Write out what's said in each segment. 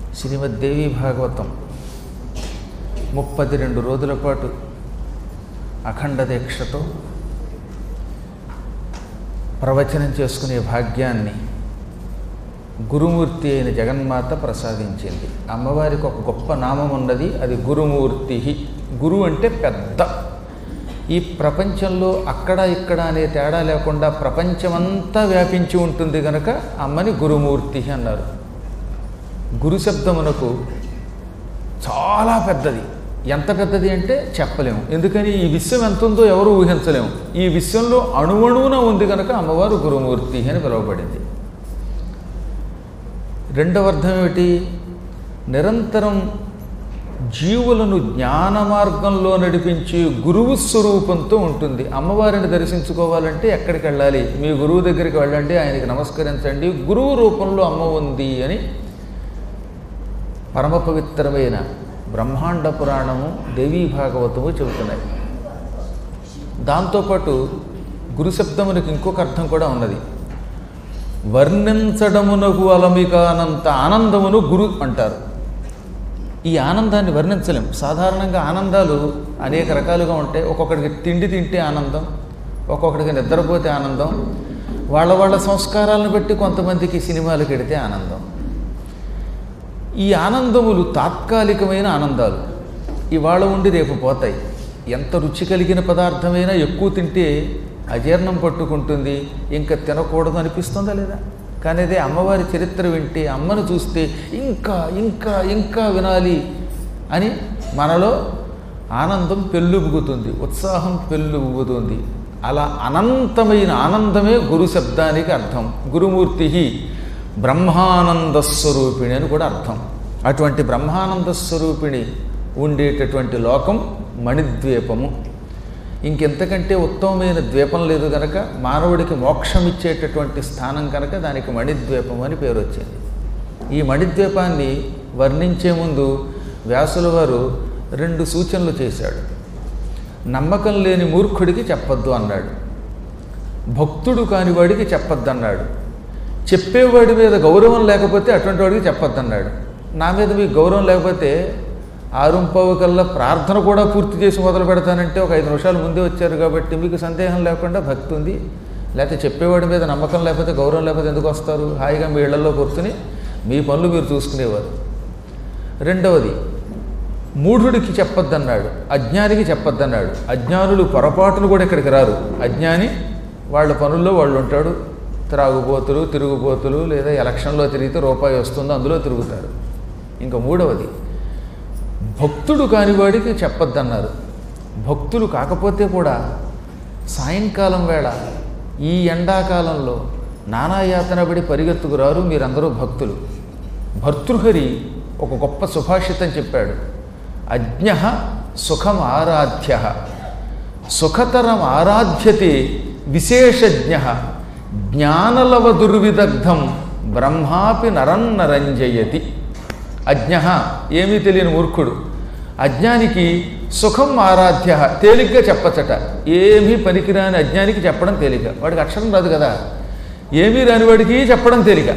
శ్రీమద్దేవి భాగవతం 32 రోజుల పాటు అఖండ దీక్షతో ప్రవచనం చేసుకునే భాగ్యాన్ని గురుమూర్తి అయిన జగన్మాత ప్రసాదించింది. అమ్మవారికి ఒక గొప్ప నామం ఉన్నది, అది గురుమూర్తి. గురు అంటే పెద్ద. ఈ ప్రపంచంలో అక్కడ ఇక్కడ అనే తేడా లేకుండా ప్రపంచమంతా వ్యాపించి ఉంటుంది కనుక అమ్మని గురుమూర్తి అన్నారు. గురు శబ్దమునకు చాలా పెద్దది. ఎంత పెద్దది అంటే చెప్పలేము. ఎందుకని ఈ విశ్వం ఎంత ఉందో ఎవరు ఊహించలేము. ఈ విశ్వంలో అణువణువున ఉంది కనుక అమ్మవారు గురుమూర్తి అని పిలువబడింది. రెండవ అర్థం ఏమిటి? నిరంతరం జీవులను జ్ఞాన మార్గంలో నడిపించి గురువు స్వరూపంతో ఉంటుంది. అమ్మవారిని దర్శించుకోవాలంటే ఎక్కడికి వెళ్ళాలి? మీ గురువు దగ్గరికి వెళ్ళండి, ఆయనకి నమస్కరించండి, గురువు రూపంలో అమ్మ ఉంది అని పరమ పవిత్రమైన బ్రహ్మాండ పురాణము, దేవీ భాగవతము చెబుతున్నాయి. దాంతోపాటు గురు శబ్దమునికి ఇంకొక అర్థం కూడా ఉన్నది. వర్ణించడమునకు అలమికానంత ఆనందమును గురు అంటారు. ఈ ఆనందాన్ని వర్ణించలేం. సాధారణంగా ఆనందాలు అనేక రకాలుగా ఉంటాయి. ఒక్కొక్కడికి తిండి తింటే ఆనందం, ఒక్కొక్కడికి నిద్రపోతే ఆనందం, వాళ్ళ సంస్కారాలను బట్టి కొంతమందికి సినిమాలకు వెడితే ఆనందం. ఈ ఆనందములు తాత్కాలికమైన ఆనందాలు, ఇవాళ ఉండి రేపు పోతాయి. ఎంత రుచి కలిగిన పదార్థమైనా ఎక్కువ తింటే అజీర్ణం పట్టుకుంటుంది, ఇంకా తినకూడదు అనిపిస్తుందా లేదా? కానీ అదే అమ్మవారి చరిత్ర వింటే, అమ్మను చూస్తే ఇంకా ఇంకా ఇంకా వినాలి అని మనలో ఆనందం పెళ్ళుబుగుతుంది, ఉత్సాహం పెళ్ళుబుగుతుంది. అలా అనంతమైన ఆనందమే గురు శబ్దానికి అర్థం. గురుమూర్తి బ్రహ్మానంద స్వరూపిణి అని కూడా అర్థం. అటువంటి బ్రహ్మానంద స్వరూపిణి ఉండేటటువంటి లోకం మణిద్వీపము. ఇంకెంతకంటే ఉత్తమమైన ద్వీపం లేదు కనుక, మానవుడికి మోక్షం ఇచ్చేటటువంటి స్థానం కనుక దానికి మణిద్వీపం అని పేరు వచ్చింది. ఈ మణిద్వీపాన్ని వర్ణించే ముందు వ్యాసుల వారు 2 సూచనలు చేశాడు. నమ్మకం లేని మూర్ఖుడికి చెప్పొద్దు అన్నాడు, భక్తుడు కాని వాడికి చెప్పొద్దు అన్నాడు, చెప్పేవాడి మీద గౌరవం లేకపోతే అటువంటి వాడికి చెప్పొద్దన్నాడు. నా మీద మీకు గౌరవం లేకపోతే 6:15 కల్లా ప్రార్థన కూడా పూర్తి చేసి మొదలు పెడతానంటే ఒక 5 నిమిషాలు ముందే వచ్చారు కాబట్టి మీకు సందేహం లేకుండా భక్తి ఉంది. లేకపోతే చెప్పేవాడి మీద నమ్మకం లేకపోతే, గౌరవం లేకపోతే ఎందుకు వస్తారు? హాయిగా మీ ఇళ్లలో కూర్చుని మీ పనులు మీరు చూసుకునేవారు. రెండవది, మూఢుడికి చెప్పొద్దన్నాడు, అజ్ఞానికి చెప్పొద్దన్నాడు. అజ్ఞానులు పొరపాటును కూడా ఇక్కడికి రారు. అజ్ఞాని వాళ్ళ పనుల్లో వాళ్ళు ఉంటాడు. త్రాగుబోతులు, తిరుగుబోతులు, లేదా ఎలక్షన్లో తిరిగితే రూపాయి వస్తుందో అందులో తిరుగుతారు. ఇంకా మూడవది, భక్తుడు కానివాడికి చెప్పొద్దన్నారు. భక్తులు కాకపోతే కూడా సాయంకాలం వేళ ఈ ఎండాకాలంలో నానాయాతన పడి పరిగెత్తుకురారు మీరందరూ భక్తులు. భర్తృహరి ఒక గొప్ప సుభాషితం చెప్పాడు. అజ్ఞః సుఖం ఆరాధ్య సుఖతరం ఆరాధ్యతే విశేషజ్ఞః జ్ఞానలవ దుర్విదగ్ధం బ్రహ్మాపి నరన్నరంజయతి. అజ్ఞః ఏమీ తెలియని మూర్ఖుడు, అజ్ఞానికి సుఖం ఆరాధ్య తేలిగ్గా చెప్పచ్చట. ఏమీ పనికిరాని అజ్ఞానికి చెప్పడం తేలిక, వాడికి అక్షరం రాదు కదా, ఏమీ రాని వాడికి చెప్పడం తేలిక.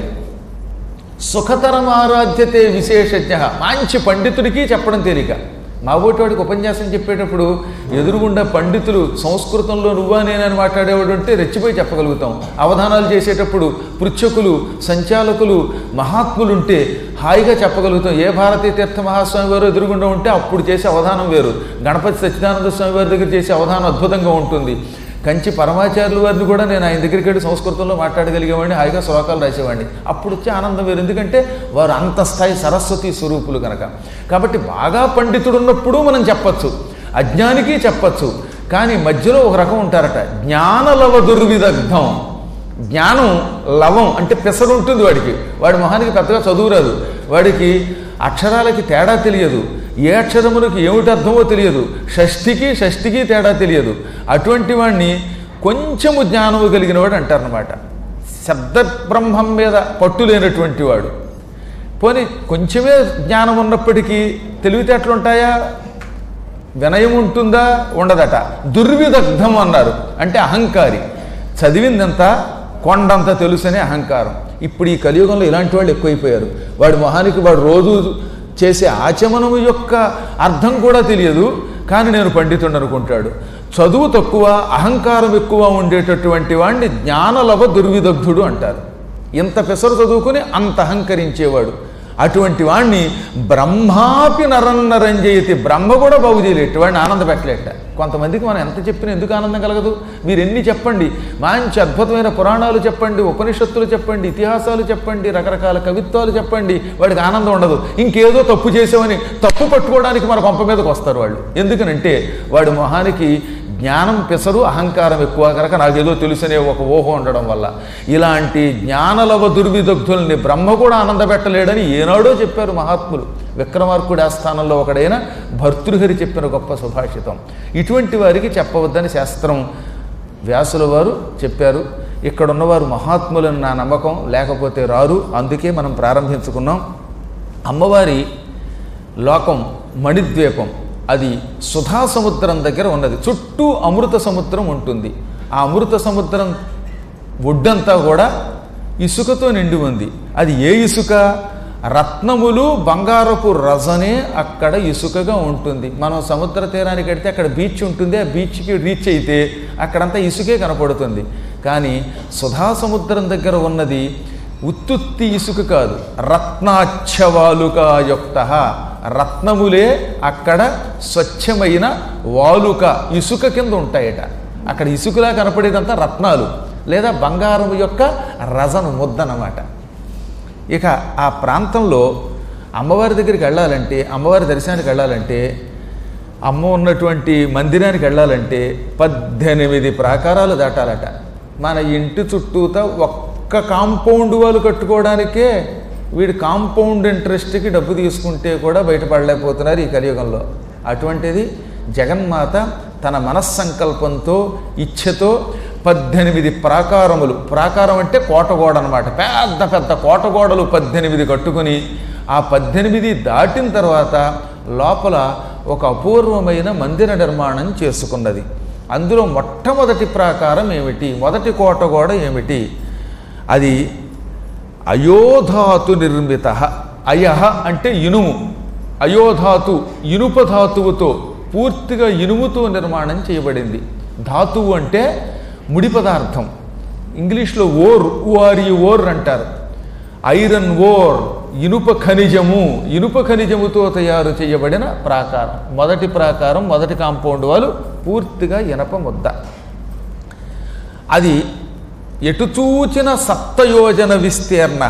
సుఖతరం ఆరాధ్యతే విశేషజ్ఞ, మంచి పండితుడికి చెప్పడం తేలిక. మా వాడికి ఉపన్యాసం చెప్పేటప్పుడు ఎదురుగుండా పండితులు సంస్కృతంలో నువ్వా నేనని మాట్లాడేవాడు ఉంటే రెచ్చిపోయి చెప్పగలుగుతాం. అవధానాలు చేసేటప్పుడు పృచ్ఛకులు, సంచాలకులు, మహాత్ములుంటే హాయిగా చెప్పగలుగుతాం. ఏ భారతీ తీర్థ మహాస్వామి వారు ఎదురుగుండా ఉంటే అప్పుడు చేసే అవధానం వేరు. గణపతి సచ్చిదానంద స్వామి వారి దగ్గర చేసే అవధానం అద్భుతంగా ఉంటుంది. కంచి పరమాచార్యుల వారిని కూడా నేను ఆయన దగ్గరికి వెళ్ళి సంస్కృతంలో మాట్లాడగలిగేవాడిని, హాయిగా శ్లోకాలు రాసేవాడిని. అప్పుడు వచ్చే ఆనందం వేరు, ఎందుకంటే వారు అంత స్థాయి సరస్వతి స్వరూపులు కనుక. కాబట్టి బాగా పండితుడు ఉన్నప్పుడు మనం చెప్పచ్చు, అజ్ఞానికి చెప్పచ్చు. కానీ మధ్యలో ఒక రకం ఉంటారట, జ్ఞానలవ దుర్విదగ్ధం. జ్ఞానం లవం అంటే పెసరు ఉంటుంది వాడికి, వాడి మొహానికి పెద్దగా చదువు రాదు, వాడికి అక్షరాలకి తేడా తెలియదు, ఏ అక్షరములకు ఏమిటి అర్థమో తెలియదు, షష్ఠికి తేడా తెలియదు. అటువంటి వాడిని కొంచెము జ్ఞానము కలిగిన వాడు అంటారనమాట. శబ్ద బ్రహ్మం మీద పట్టు లేనటువంటి వాడు. పోనీ కొంచెమే జ్ఞానం ఉన్నప్పటికీ తెలివితేటలు ఉంటాయా? వినయం ఉంటుందా? ఉండదట. దుర్విదగ్ధం అన్నారు అంటే అహంకారి. చదివిందంతా కొండంత తెలుసనే అహంకారం. ఇప్పుడు ఈ కలియుగంలో ఇలాంటి వాళ్ళు ఎక్కువైపోయారు. వాడి మొహానికి వాడు రోజు చేసే ఆచమనము యొక్క అర్థం కూడా తెలియదు, కానీ నేను పండితుడు అనుకుంటాడు. చదువు తక్కువ, అహంకారం ఎక్కువ ఉండేటటువంటి వాడిని జ్ఞానలవ దుర్విదగ్ధుడు అంటారు. ఇంత పెసరు చదువుకుని అంత అహంకరించేవాడు. అటువంటి వాణ్ణి బ్రహ్మాపి నరన్నరంజయతి, బ్రహ్మ కూడా బాగు చేయలేట, వాడిని ఆనంద పెట్టలేట. కొంతమందికి మనం ఎంత చెప్పినా ఎందుకు ఆనందం కలగదు? మీరు ఎన్ని చెప్పండి, మంచి అద్భుతమైన పురాణాలు చెప్పండి, ఉపనిషత్తులు చెప్పండి, ఇతిహాసాలు చెప్పండి, రకరకాల కవిత్వాలు చెప్పండి, వాడికి ఆనందం ఉండదు. ఇంకేదో తప్పు చేసామని తప్పు పట్టుకోవడానికి మన కొంప మీదకి వస్తారు వాళ్ళు. ఎందుకనంటే వాడి మొహానికి జ్ఞానం పెసరు, అహంకారం ఎక్కువ కనుక నాకేదో తెలుసనే ఒక ఊహ ఉండడం వల్ల. ఇలాంటి జ్ఞానలవ దుర్విదగ్ధుల్ని బ్రహ్మ కూడా ఆనందపెట్టలేడని ఏనాడో చెప్పారు మహాత్ములు. విక్రమార్కుడి ఆస్థానంలో ఒకడైన భర్తృహరి చెప్పిన గొప్ప సుభాషితం. ఇటువంటి వారికి చెప్పవద్దని శాస్త్రం వ్యాసుల వారు చెప్పారు. ఇక్కడున్నవారు మహాత్ములని నా నమ్మకం, లేకపోతే రారు. అందుకే మనం ప్రారంభించుకున్నాం. అమ్మవారి లోకం మణిద్వీపం, అది సుధా సముద్రం దగ్గర ఉన్నది. చుట్టూ అమృత సముద్రం ఉంటుంది. ఆ అమృత సముద్రం ఒడ్డంతా కూడా ఇసుకతో నిండి ఉంది. అది ఏ ఇసుక? రత్నములు, బంగారపు రజనే అక్కడ ఇసుకగా ఉంటుంది. మనం సముద్ర తీరానికి వెడితే అక్కడ బీచ్ ఉంటుంది. ఆ బీచ్కి రీచ్ అయితే అక్కడంతా ఇసుకే కనపడుతుంది. కానీ సుధా సముద్రం దగ్గర ఉన్నది ఉత్తుత్తి ఇసుక కాదు, రత్నాచ్ఛవాలుకాయుక్త, రత్నములే అక్కడ స్వచ్ఛమైన వాలుక ఇసుక కింద ఉంటాయట. అక్కడ ఇసుకలా కనపడేదంతా రత్నాలు లేదా బంగారం యొక్క రజను ముద్దనమాట. ఇక ఆ ప్రాంతంలో అమ్మవారి దగ్గరికి వెళ్ళాలంటే, అమ్మవారి దర్శనానికి వెళ్ళాలంటే, అమ్మ ఉన్నటువంటి మందిరానికి వెళ్ళాలంటే 18 ప్రాకారాలు దాటాలట. మన ఇంటి చుట్టూతా ఒక్క కాంపౌండ్ వాళ్ళు కట్టుకోవడానికే వీడు కాంపౌండ్ ఇంట్రెస్ట్కి డబ్బు తీసుకుంటే కూడా బయటపడలేకపోతున్నారు ఈ కలియుగంలో. అటువంటిది జగన్మాత తన మనస్సంకల్పంతో, ఇచ్ఛతో 18 ప్రాకారములు, ప్రాకారం అంటే కోటగోడ అనమాట, పెద్ద పెద్ద కోటగోడలు 18 కట్టుకుని ఆ 18 దాటిన తర్వాత లోపల ఒక అపూర్వమైన మందిర నిర్మాణం చేసుకున్నది. అందులో మొట్టమొదటి ప్రాకారం ఏమిటి, మొదటి కోటగోడ ఏమిటి? అది అయోధాతు నిర్మిత. అయహ అంటే ఇనుము, అయోధాతు ఇనుప ధాతువుతో, పూర్తిగా ఇనుముతో నిర్మాణం చేయబడింది. ధాతువు అంటే ముడి పదార్థం. ఇంగ్లీష్లో ఓర్, ఓర్ అంటారు. ఐరన్ ఓర్, ఇనుప ఖనిజము, ఇనుప ఖనిజముతో తయారు చేయబడిన ప్రాకారం. మొదటి ప్రాకారం, మొదటి కాంపౌండ్ వాళ్ళు పూర్తిగా ఇనప ముద్ద. అది ఎటు చూచిన 7 యోజన విస్తీర్ణ.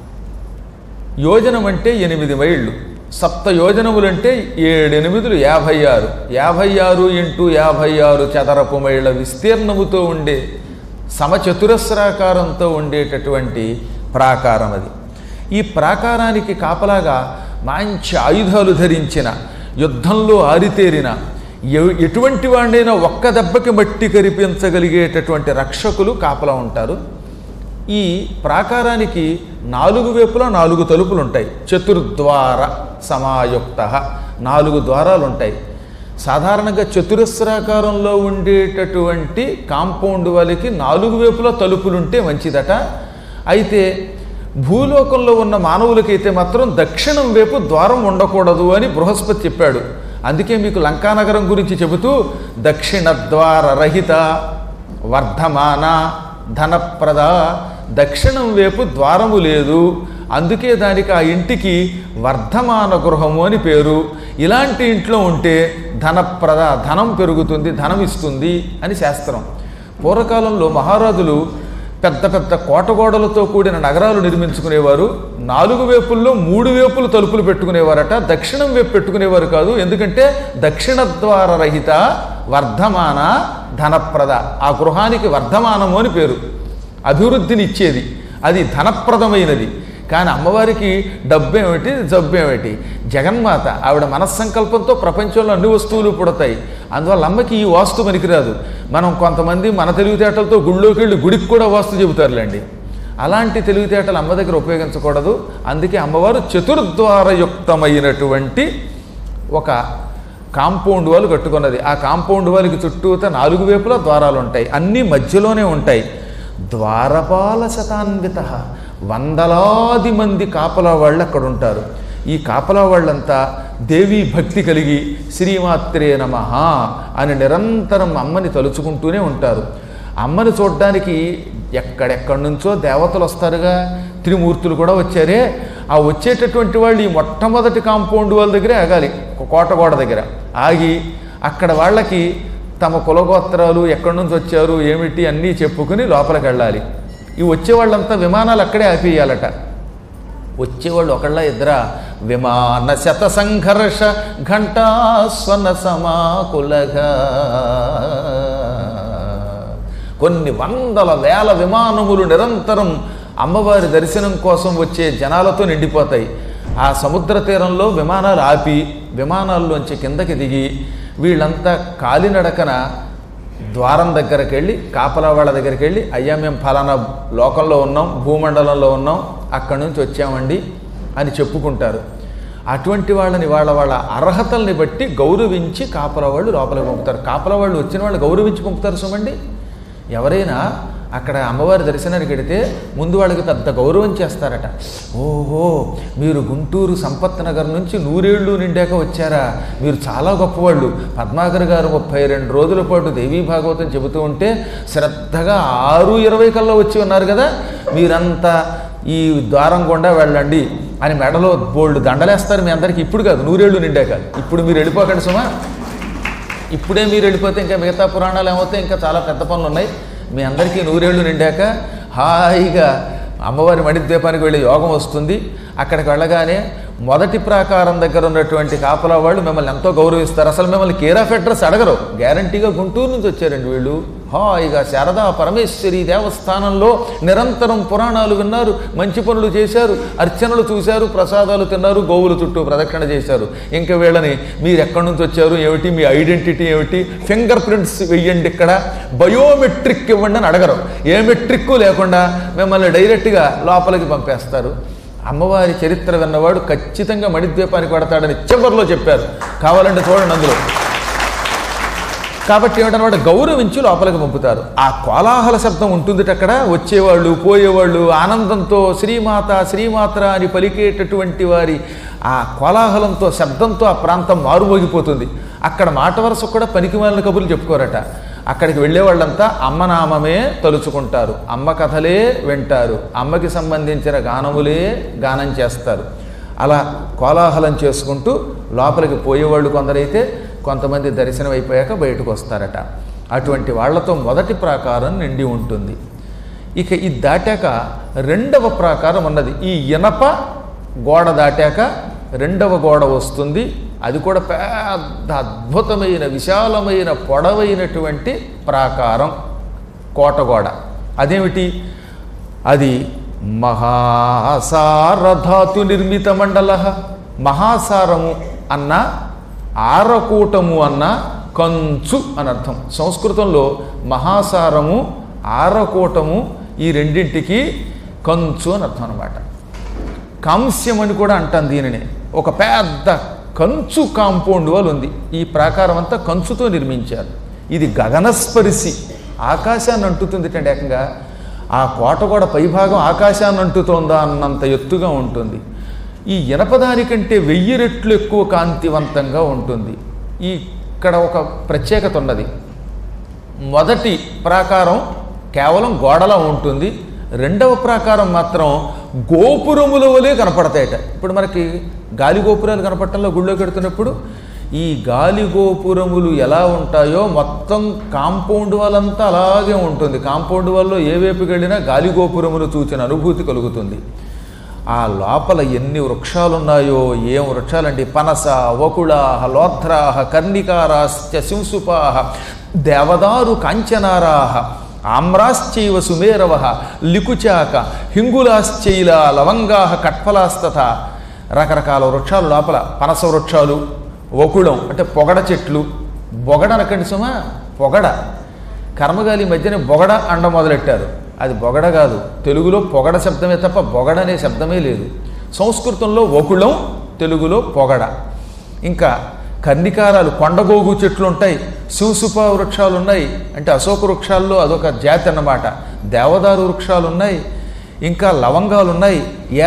యోజనం అంటే 8 మైళ్ళు, 7 యోజనములంటే 7 8 56, 56 × 56 చదరపు మైళ్ళ విస్తీర్ణముతో ఉండే సమచతురస్రాకారంతో ఉండేటటువంటి ప్రాకారం అది. ఈ ప్రాకారానికి కాపలాగా మంచి ఆయుధాలు ధరించిన, యుద్ధంలో ఆరితేరిన, ఎటువంటి వాడినైనా ఒక్క దెబ్బకి మట్టి కరిపించగలిగేటటువంటి రక్షకులు కాపలా ఉంటారు. ఈ ప్రాకారానికి 4 వైపులా 4 తలుపులు ఉంటాయి. చతుర్ద్వార సమాయుక్త, 4 ద్వారాలు ఉంటాయి. సాధారణంగా చతురస్రాకారంలో ఉండేటటువంటి కాంపౌండ్ వాళ్ళకి 4 వైపులా తలుపులుంటే మంచిదట. అయితే భూలోకంలో ఉన్న మానవులకైతే మాత్రం దక్షిణం వైపు ద్వారం ఉండకూడదు అని బృహస్పతి చెప్పాడు. అందుకే మీకు లంకానగరం గురించి చెబుతూ దక్షిణ ద్వార రహిత వర్ధమాన ధనప్రద, దక్షిణం వైపు ద్వారము లేదు, అందుకే దానికి ఆ ఇంటికి వర్ధమాన గృహము అని పేరు. ఇలాంటి ఇంట్లో ఉంటే ధనప్రద, ధనం పెరుగుతుంది, ధనం ఇస్తుంది అని శాస్త్రం. పూర్వకాలంలో మహారాజులు పెద్ద పెద్ద కోటగోడలతో కూడిన నగరాలు నిర్మించుకునేవారు. 4 వైపుల్లో 3 వైపులు తలుపులు పెట్టుకునేవారట, దక్షిణం వైపు పెట్టుకునేవారు కాదు. ఎందుకంటే దక్షిణ ద్వార రహిత వర్ధమాన ధనప్రద, ఆ గృహానికి వర్ధమానము అని పేరు, అభివృద్ధిని ఇచ్చేది, అది ధనప్రదమైనది. కానీ అమ్మవారికి డబ్బేమిటి, జబ్బేమిటి? జగన్మాత, ఆవిడ మనస్సంకల్పంతో ప్రపంచంలో అన్ని వస్తువులు పుడతాయి. అందువల్ల అమ్మకి ఈ వాస్తు పనికిరాదు. మనం కొంతమంది మన తెలివితేటలతో గుళ్ళోకి వెళ్ళి గుడికి కూడా వాస్తు చెబుతారులేండి. అలాంటి తెలివితేటలు అమ్మ దగ్గర ఉపయోగించకూడదు. అందుకే అమ్మవారు చతుర్ద్వారయుక్తమైనటువంటి ఒక కాంపౌండ్ వాళ్ళు కట్టుకున్నది. ఆ కాంపౌండ్ వాళ్ళకి చుట్టూత 4 వైపులా ద్వారాలు ఉంటాయి, అన్నీ మధ్యలోనే ఉంటాయి. ద్వారపాల శతాన్విత, వందలాది మంది కాపలా వాళ్ళు అక్కడ ఉంటారు. ఈ కాపలా వాళ్ళంతా దేవీ భక్తి కలిగి శ్రీమాత్రే నమః అని నిరంతరం అమ్మని తలుచుకుంటూనే ఉంటారు. అమ్మని చూడడానికి ఎక్కడెక్కడి నుంచో దేవతలు వస్తారుగా, త్రిమూర్తులు కూడా వచ్చారే. ఆ వచ్చేటటువంటి వాళ్ళు ఈ మొట్టమొదటి కాంపౌండ్ వాళ్ళ దగ్గరే ఆగాలి, కోటగోడ దగ్గర ఆగి అక్కడ వాళ్ళకి తమ కులగోత్రాలు ఎక్కడి నుంచి వచ్చారు ఏమిటి అన్నీ చెప్పుకుని లోపలికి వెళ్ళాలి. ఈ వచ్చేవాళ్ళంతా విమానాలు అక్కడే ఆపేయాలట. వచ్చేవాళ్ళు ఒకళ్ళ ఇద్దర విమాన శత సంఘర్ష ఘంటాస్వన సమాకులగా, కొన్ని వందల వేల విమానములు నిరంతరం అమ్మవారి దర్శనం కోసం వచ్చే జనాలతో నిండిపోతాయి. ఆ సముద్ర తీరంలో విమానాలు ఆపి విమానాల్లోంచి కిందకి దిగి వీళ్ళంతా కాలినడకన ద్వారం దగ్గరికి వెళ్ళి కాపలా వాళ్ళ దగ్గరికి వెళ్ళి, అయ్యా మేము ఫలానా లోకంలో ఉన్నాం, భూమండలంలో ఉన్నాం, అక్కడి నుంచి వచ్చామండి అని చెప్పుకుంటారు. అటువంటి వాళ్ళని వాళ్ళ అర్హతల్ని బట్టి గౌరవించి కాపలా వాళ్ళు లోపలికి పంపుతారు. కాపలా వాళ్ళు వచ్చిన వాళ్ళు గౌరవించి పంపుతారు సుమండి. ఎవరైనా అక్కడ అమ్మవారి దర్శనానికి వెడితే ముందు వాళ్ళకి పెద్ద గౌరవం చేస్తారట. ఓహో, మీరు గుంటూరు సంపత్ నగర్ నుంచి 100 ఏళ్ళు నిండాక వచ్చారా, మీరు చాలా గొప్పవాళ్ళు. పద్మాకర్ గారు 32 రోజుల పాటు దేవీ భాగవతం చెబుతూ ఉంటే శ్రద్ధగా 6:20 కల్లా వచ్చి ఉన్నారు కదా, మీరంతా ఈ ద్వారం గుండా వెళ్ళండి అని మెడలో బోల్డ్ దండలేస్తారు మీ అందరికీ. ఇప్పుడు కాదు, 100 ఏళ్ళు నిండాక. ఇప్పుడు మీరు వెళ్ళిపోకండి సుమా. ఇప్పుడే మీరు వెళ్ళిపోతే ఇంకా మిగతా పురాణాలు ఏమవుతాయి, ఇంకా చాలా పెద్ద పనులు ఉన్నాయి. మీ అందరికీ 100 ఏళ్ళు నిండాక హాయిగా అమ్మవారి మణిద్వీపానికి వెళ్ళే యోగం వస్తుంది. అక్కడికి వెళ్ళగానే మొదటి ప్రాకారం దగ్గర ఉన్నటువంటి కాపలా వాళ్ళు మిమ్మల్ని ఎంతో గౌరవిస్తారు. అసలు మిమ్మల్ని కేర్ ఆఫ్ అడ్రస్ అడగరు. గ్యారంటీగా గుంటూరు నుంచి వచ్చారండి వీళ్ళు. హాయిగా శారదా పరమేశ్వరి దేవస్థానంలో నిరంతరం పురాణాలు విన్నారు, మంచి పనులు చేశారు, అర్చనలు చూశారు, ప్రసాదాలు తిన్నారు, గోవుల చుట్టూ ప్రదక్షిణ చేశారు. ఇంకా వీళ్ళని మీరు ఎక్కడి నుంచి వచ్చారు ఏమిటి, మీ ఐడెంటిటీ ఏమిటి, ఫింగర్ ప్రింట్స్ వెయ్యండి, ఇక్కడ బయోమెట్రిక్ ఇవ్వండి అని అడగరు. ఏ మెట్రిక్ లేకుండా మిమ్మల్ని డైరెక్ట్గా లోపలికి పంపేస్తారు. అమ్మవారి చరిత్ర విన్నవాడు ఖచ్చితంగా మణిద్వీపానికి పడతాడని చివరిలో చెప్పారు. కావాలంటే చూడండి అందులో. కాబట్టి ఏమిటన్నమాట, గౌరవించి లోపలికి పంపుతారు. ఆ కోలాహల శబ్దం ఉంటుంది అక్కడ. వచ్చేవాళ్ళు పోయేవాళ్ళు ఆనందంతో శ్రీమాత శ్రీమాత్ర అని పలికేటటువంటి వారి ఆ కోలాహలంతో శబ్దంతో ఆ ప్రాంతం మారుమోగిపోతుంది. అక్కడ మాట వరుస కూడా పనికిమాలిన కబుర్లు చెప్పుకోరట. అక్కడికి వెళ్ళే వాళ్ళంతా అమ్మనామమే తలుచుకుంటారు, అమ్మ కథలే వింటారు, అమ్మకి సంబంధించిన గానములే గానం చేస్తారు. అలా కోలాహలం చేసుకుంటూ లోపలికి పోయేవాళ్ళు కొందరైతే, కొంతమంది దర్శనం అయిపోయాక బయటకు వస్తారట. అటువంటి వాళ్లతో మొదటి ప్రాకారం నిండి ఉంటుంది. ఇక ఇది దాటాక రెండవ ప్రాకారం ఉన్నది. ఈ ఇనప గోడ దాటాక రెండవ గోడ వస్తుంది. అది కూడా పెద్ద అద్భుతమైన విశాలమైన పొడవైనటువంటి ప్రాకారం, కోటగోడ. అదేమిటి, అది మహాసారధాతు నిర్మిత మండల. మహాసారము అన్న, ఆరకూటము అన్న, కంచు అని అర్థం. సంస్కృతంలో మహాసారము ఆరకూటము ఈ రెండింటికి కంచు అని అర్థం అనమాట. కాంస్యం అని కూడా అంటాం దీనిని. ఒక పెద్ద కంచు కాంపౌండ్ వాల్ ఉంది. ఈ ప్రాకారం అంతా కంచుతో నిర్మించారు. ఇది గగనస్పరిశి, ఆకాశాన్ని అంటుతుంది. ఏకంగా ఆ కోటగోడ పైభాగం ఆకాశాన్ని అంటుతోందా అన్నంత ఎత్తుగా ఉంటుంది. ఈ ఇనపదానికంటే 1000 రెట్లు ఎక్కువ కాంతివంతంగా ఉంటుంది. ఇక్కడ ఒక ప్రత్యేకత ఉన్నది. మొదటి ప్రాకారం కేవలం గోడలా ఉంటుంది. రెండవ ప్రాకారం మాత్రం గోపురముల వలె కనపడతాయట. ఇప్పుడు మనకి గాలి గోపురాలు కనపడటంలో గుళ్ళోకి వెడుతున్నప్పుడు ఈ గాలి గోపురములు ఎలా ఉంటాయో మొత్తం కాంపౌండ్ వాళ్ళంతా అలాగే ఉంటుంది. కాంపౌండ్ వాళ్ళలో ఏ వైపుకి వెళ్ళినా గాలి గోపురములు చూసిన అనుభూతి కలుగుతుంది. ఆ లోపల ఎన్ని వృక్షాలున్నాయో, ఏం వృక్షాలండి, పనస, వకుళాహ, లోధ్రాహ, కర్ణికారాశ్చ శింసుపాహ, దేవదారు కాంచనారాహ, ఆమ్రాశ్చైవ సుమేరవ, లికుచాక, హింగులాశ్చైల, లవంగాహ, కట్ఫలాస్తథ. రకరకాల వృక్షాలు లోపల. పనస వృక్షాలు, వకుళం అంటే పొగడ చెట్లు. బొగడ అనకండి సుమా, పొగడ. కర్మగాలి మధ్యనే బొగడ అండ మొదలెట్టారు. అది బొగడ కాదు, తెలుగులో పొగడ శబ్దమే తప్ప బొగడ అనే శబ్దమే లేదు. సంస్కృతంలో వకుళం, తెలుగులో పొగడ. ఇంకా కర్ణికారాలు, కొండగోగు చెట్లు ఉంటాయి. శివసుప వృక్షాలు ఉన్నాయి, అంటే అశోక వృక్షాల్లో అదొక జాతి అన్నమాట. దేవదారు వృక్షాలు ఉన్నాయి. ఇంకా లవంగాలు ఉన్నాయి,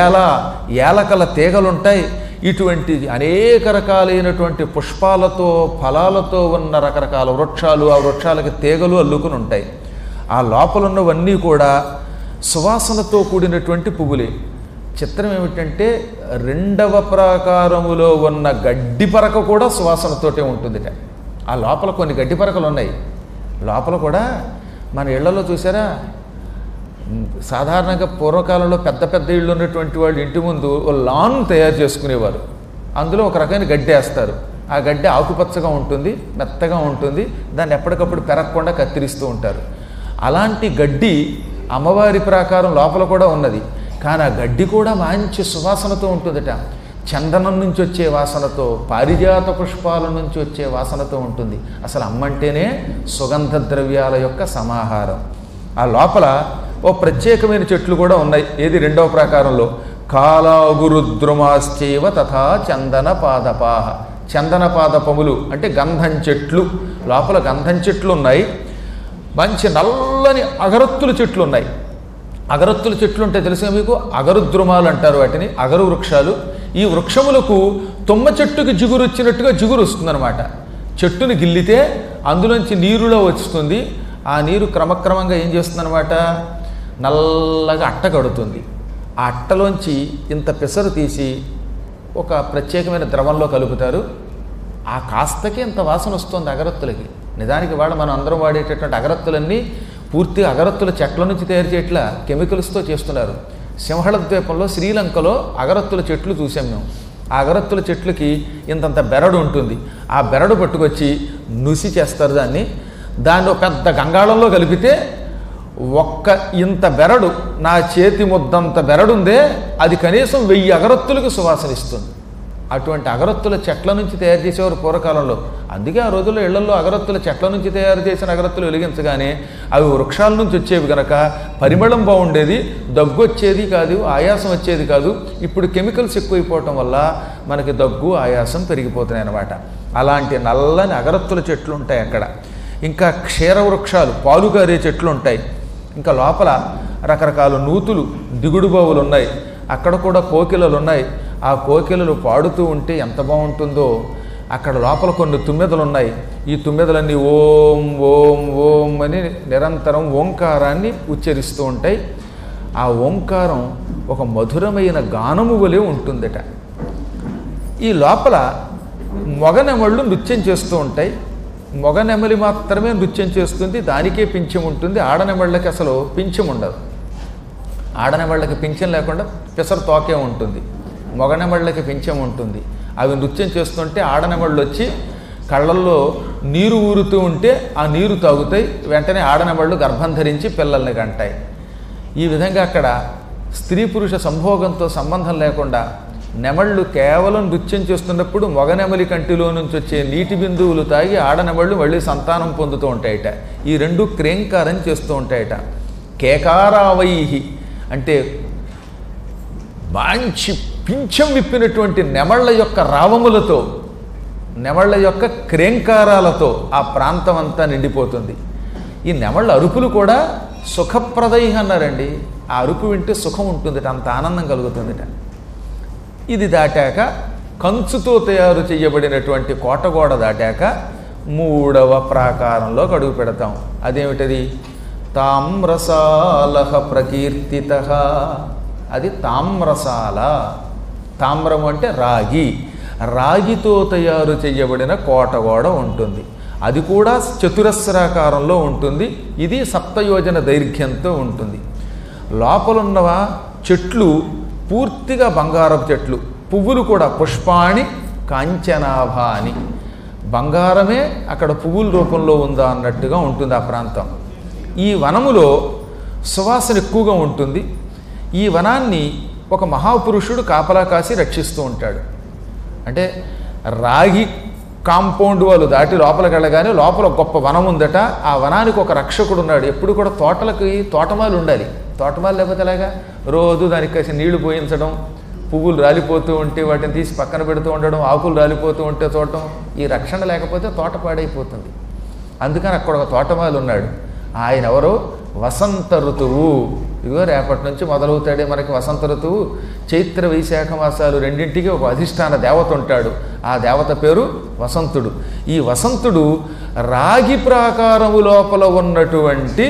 ఏలకల తీగలుంటాయి. ఇటువంటి అనేక రకాలైనటువంటి పుష్పాలతో ఫలాలతో ఉన్న రకరకాల వృక్షాలు, ఆ వృక్షాలకి తీగలు అల్లుకుని ఉంటాయి. ఆ లోపల ఉన్నవన్నీ కూడా సువాసనతో కూడినటువంటి పువ్వులే. చిత్రం ఏమిటంటే రెండవ ప్రాకారములో ఉన్న గడ్డి పరక కూడా సువాసనతోటే ఉంటుందిట. ఆ లోపల కొన్ని గడ్డి పరకలు ఉన్నాయి. లోపల కూడా మన ఇళ్లలో చూసారా, సాధారణంగా పూర్వకాలంలో పెద్ద పెద్ద ఇళ్ళు ఉన్నటువంటి వాళ్ళు ఇంటి ముందు ఓ లాన్ తయారు చేసుకునేవారు. అందులో ఒక రకమైన గడ్డి వేస్తారు. ఆ గడ్డి ఆకుపచ్చగా ఉంటుంది, మెత్తగా ఉంటుంది. దాన్ని ఎప్పటికప్పుడు పెరగకుండా కత్తిరిస్తూ ఉంటారు. అలాంటి గడ్డి అమ్మవారి ప్రాకారం లోపల కూడా ఉన్నది. కానీ ఆ గడ్డి కూడా మంచి సువాసనతో ఉంటుందట. చందనం నుంచి వచ్చే వాసనతో, పారిజాత పుష్పాల నుంచి వచ్చే వాసనతో ఉంటుంది. అసలు అమ్మంటేనే సుగంధ ద్రవ్యాల యొక్క సమాహారం. ఆ లోపల ఓ ప్రత్యేకమైన చెట్లు కూడా ఉన్నాయి. ఏది రెండవ ప్రాకారంలో? కాలాగురుద్రుమాశ్చైవ తథా చందన పాదపాహ. చందన పాదపములు అంటే గంధం చెట్లు. లోపల గంధం చెట్లు ఉన్నాయి. మంచి నల్లని అగరత్తుల చెట్లు ఉన్నాయి. అగరత్తుల చెట్లు ఉంటే తెలుసుగా మీకు, అగరుద్రుమాలు అంటారు వాటిని, అగరు వృక్షాలు. ఈ వృక్షములకు తుమ్మ చెట్టుకి జిగురు వచ్చినట్టుగా జిగురు వస్తుందన్నమాట. చెట్టుని గిల్లితే అందులోంచి నీరులో వస్తుంది. ఆ నీరు క్రమక్రమంగా ఏం చేస్తుందన్నమాట, నల్లగా అట్ట కడుతుంది. ఆ అట్టలోంచి ఇంత పెసరు తీసి ఒక ప్రత్యేకమైన ద్రవంలో కలుపుతారు. ఆ కాస్తకి ఇంత వాసన వస్తుంది అగరత్తులకి. నిజానికి మనం అందరం వాడేటటువంటి అగరత్తులన్నీ పూర్తిగా అగరత్తుల చెట్ల నుంచి తయారు చేయట్లా, కెమికల్స్తో చేస్తున్నారు. సింహళ ద్వీపంలో శ్రీలంకలో అగరత్తుల చెట్లు చూసాం మేము. ఆ అగరత్తుల చెట్లకి ఇంతంత బెరడు ఉంటుంది. ఆ బెరడు పట్టుకొచ్చి నుసి చేస్తారు దాన్ని. దాన్ని పెద్ద గంగాళంలో కలిపితే ఒక్క ఇంత బెరడు, నా చేతి ముద్దంత బెరడుందే, అది కనీసం 1000 అగరత్తులకు సువాసన ఇస్తుంది. అటువంటి అగరత్తుల చెట్ల నుంచి తయారు చేసేవారు పూర్వకాలంలో. అందుకే ఆ రోజుల్లో ఇళ్లలో అగరత్తుల చెట్ల నుంచి తయారు చేసిన అగరత్తులు వెలిగించగానే అవి వృక్షాల నుంచి వచ్చేవి కనుక పరిమళం బాగుండేది, దగ్గు వచ్చేది కాదు, ఆయాసం వచ్చేది కాదు. ఇప్పుడు కెమికల్స్ ఎక్కువైపోవటం వల్ల మనకి దగ్గు, ఆయాసం పెరిగిపోతున్నాయి అన్నమాట. అలాంటి నల్లని అగరత్తుల చెట్లు ఉంటాయి అక్కడ. ఇంకా క్షీర వృక్షాలు, పాలుగారే చెట్లు ఉంటాయి. ఇంకా లోపల రకరకాల నూతులు, దిగుడు బావులు ఉన్నాయి. అక్కడ కూడా కోకిలలు ఉన్నాయి. ఆ కోకిలలు పాడుతూ ఉంటే ఎంత బాగుంటుందో. అక్కడ లోపల కొన్ని తుమ్మెదలు ఉన్నాయి. ఈ తుమ్మెదలన్నీ ఓం ఓం ఓం అని నిరంతరం ఓంకారాన్ని ఉచ్చరిస్తూ ఉంటాయి. ఆ ఓంకారం ఒక మధురమైన గానము వలె ఉంటుందట. ఈ లోపల మొగనెమళ్ళు నృత్యం చేస్తూ ఉంటాయి. మొగనెమలి మాత్రమే నృత్యం చేస్తుంది, దానికే పింఛం ఉంటుంది. ఆడనెమళ్ళకి అసలు పింఛం ఉండదు. ఆడనెమళ్ళకి పింఛం లేకుండా పెసరు తోకే ఉంటుంది, మొగనెమళ్ళకి పింఛం ఉంటుంది. అవి నృత్యం చేస్తుంటే ఆడనెమళ్ళు వచ్చి కళ్ళల్లో నీరు ఊరుతూ ఉంటే ఆ నీరు తాగుతాయి. వెంటనే ఆడనెమళ్ళు గర్భం ధరించి పిల్లల్ని కంటాయి. ఈ విధంగా అక్కడ స్త్రీ పురుష సంభోగంతో సంబంధం లేకుండా నెమళ్ళు కేవలం నృత్యం చేస్తున్నప్పుడు మొగనెమలి కంటిలో నుంచి వచ్చే నీటి బిందువులు తాగి ఆడనెమళ్ళు మళ్ళీ సంతానం పొందుతూ ఉంటాయట. ఈ రెండు క్రేంకారం చేస్తూ ఉంటాయట. కేకారావైహి అంటే మంచి పింఛం విప్పినటువంటి నెమళ్ళ యొక్క రావములతో, నెమళ్ళ యొక్క క్రేంకారాలతో ఆ ప్రాంతం అంతా నిండిపోతుంది. ఈ నెమళ్ళ అరుపులు కూడా సుఖప్రదై అన్నారండి. ఆ అరుపు వింటే సుఖం ఉంటుందిట, అంత ఆనందం కలుగుతుందిట. ఇది దాటాక కంచుతో తయారు చేయబడినటువంటి కోటగోడ దాటాక 3వ ప్రాకారంలో అడుగు పెడతాం. అదేమిటది? తామ్రసాలహ ప్రకీర్తిత. అది తామ్రసాల. తామ్రము అంటే రాగి. రాగితో తయారు చేయబడిన కోటగోడ ఉంటుంది. అది కూడా చతురస్రాకారంలో ఉంటుంది. ఇది 7 యోజన దైర్ఘ్యంతో ఉంటుంది. లోపలున్న చెట్లు పూర్తిగా బంగారపు చెట్లు. పువ్వులు కూడా పుష్పాణి కాంచనాభాని. బంగారమే అక్కడ పువ్వుల రూపంలో ఉందా అన్నట్టుగా ఉంటుంది ఆ ప్రాంతం. ఈ వనములో సువాసన ఎక్కువగా ఉంటుంది. ఈ వనాన్ని ఒక మహాపురుషుడు కాపలా కాసి రక్షిస్తూ ఉంటాడు. అంటే రాగి కాంపౌండ్ వాళ్ళు దాటి లోపలికి వెళ్ళగానే లోపల గొప్ప వనం ఉందట. ఆ వనానికి ఒక రక్షకుడు ఉన్నాడు. ఎప్పుడు కూడా తోటలకి తోటమాలు ఉండాలి. తోటమాలు లేకపోతే అలాగా రోజు దానికి కాసి నీళ్లు పోయించడం, పువ్వులు రాలిపోతూ ఉంటే వాటిని తీసి పక్కన పెడుతూ ఉండడం, ఆకులు రాలిపోతూ ఉంటే చూడటం. ఈ రక్షణ లేకపోతే తోట పాడైపోతుంది. అందుకని అక్కడ ఒక తోటమాలు ఉన్నాడు. ఆయన ఎవరో వసంత ఋతువు. ఇదిగో రేపటి నుంచి మొదలవుతాడే మనకి వసంత ఋతువు. చైత్ర వైశాఖ మాసాలు రెండింటికి ఒక అధిష్టాన దేవత ఉంటాడు. ఆ దేవత పేరు వసంతుడు. ఈ వసంతుడు రాగి ప్రాకారము లోపల ఉన్నటువంటి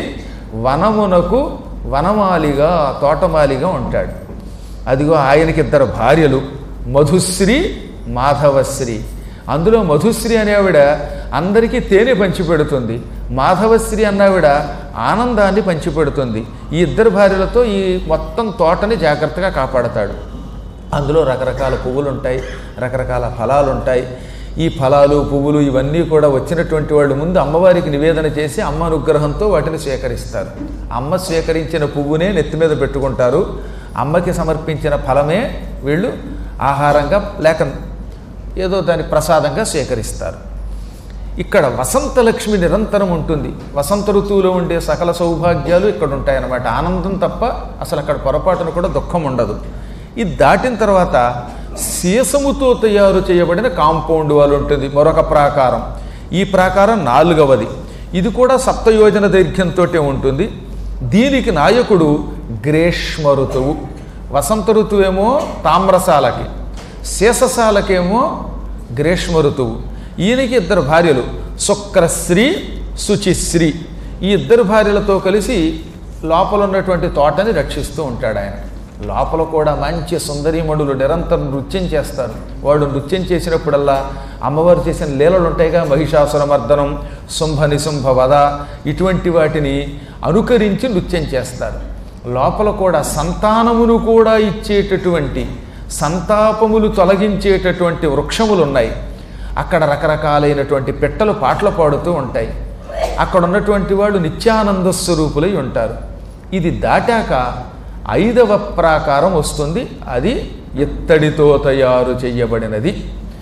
వనమునకు వనమాలిగా తోటమాలిగా ఉంటాడు. అదిగో ఆయనకి 2 భార్యలు, మధుశ్రీ మాధవశ్రీ. అందులో మధుశ్రీ అనేవిడ అందరికీ తేనె పంచిపెడుతుంది, మాధవశ్రీ అన్నావిడ ఆనందాన్ని పంచిపెడుతుంది. ఈ 2 భార్యలతో ఈ మొత్తం తోటని జాగ్రత్తగా కాపాడతాడు. అందులో రకరకాల పువ్వులు ఉంటాయి, రకరకాల ఫలాలు ఉంటాయి. ఈ ఫలాలు పువ్వులు ఇవన్నీ కూడా వచ్చినటువంటి వాళ్ళు ముందు అమ్మవారికి నివేదన చేసి అమ్మ అనుగ్రహంతో వాటిని స్వీకరిస్తారు. అమ్మ స్వీకరించిన పువ్వునే నెత్తి మీద పెట్టుకుంటారు. అమ్మకి సమర్పించిన ఫలమే వీళ్ళు ఆహారంగా లేక ఏదో దాని ప్రసాదంగా స్వీకరిస్తారు. ఇక్కడ వసంతలక్ష్మి నిరంతరం ఉంటుంది. వసంత ఋతువులో ఉండే సకల సౌభాగ్యాలు ఇక్కడ ఉంటాయన్నమాట. ఆనందం తప్ప అసలు అక్కడ పొరపాటును కూడా దుఃఖం ఉండదు. ఇది దాటిన తర్వాత సీసముతో తయారు చేయబడిన కాంపౌండ్ వాల్ ఉంటుంది, మరొక ప్రాకారం. ఈ ప్రాకారం 4వది. ఇది కూడా 7 యోజన దైర్ఘ్యంతో ఉంటుంది. దీనికి నాయకుడు గ్రీష్మ ఋతువు. వసంత ఋతువేమో తామ్రశాలకి, శేషశాలకేమో గ్రీష్మ ఋతువు. ఈయనకి 2 భార్యలు, శుక్రశ్రీ శుచిశ్రీ. ఈ 2 భార్యలతో కలిసి లోపల ఉన్నటువంటి తోటని రక్షిస్తూ ఉంటాడు ఆయన. లోపల కూడా మంచి సుందరీమణులు నిరంతరం నృత్యం చేస్తారు. వాడు నృత్యం చేసినప్పుడల్లా అమ్మవారు చేసిన లీలలు ఉంటాయిగా, మహిషాసుర మర్దనం, శుంభ నిశుంభ వధ, ఇటువంటి వాటిని అనుకరించి నృత్యం చేస్తారు. లోపల కూడా సంతానమును కూడా ఇచ్చేటటువంటి, సంతాపములు తొలగించేటటువంటి వృక్షములు ఉన్నాయి. అక్కడ రకరకాలైనటువంటి పెట్టలు పాటలు పాడుతూ ఉంటాయి. అక్కడ ఉన్నటువంటి వాళ్ళు నిత్యానంద స్వరూపులై ఉంటారు. ఇది దాటాక 5వ ప్రాకారం వస్తుంది. అది ఇత్తడితో తయారు చేయబడినది.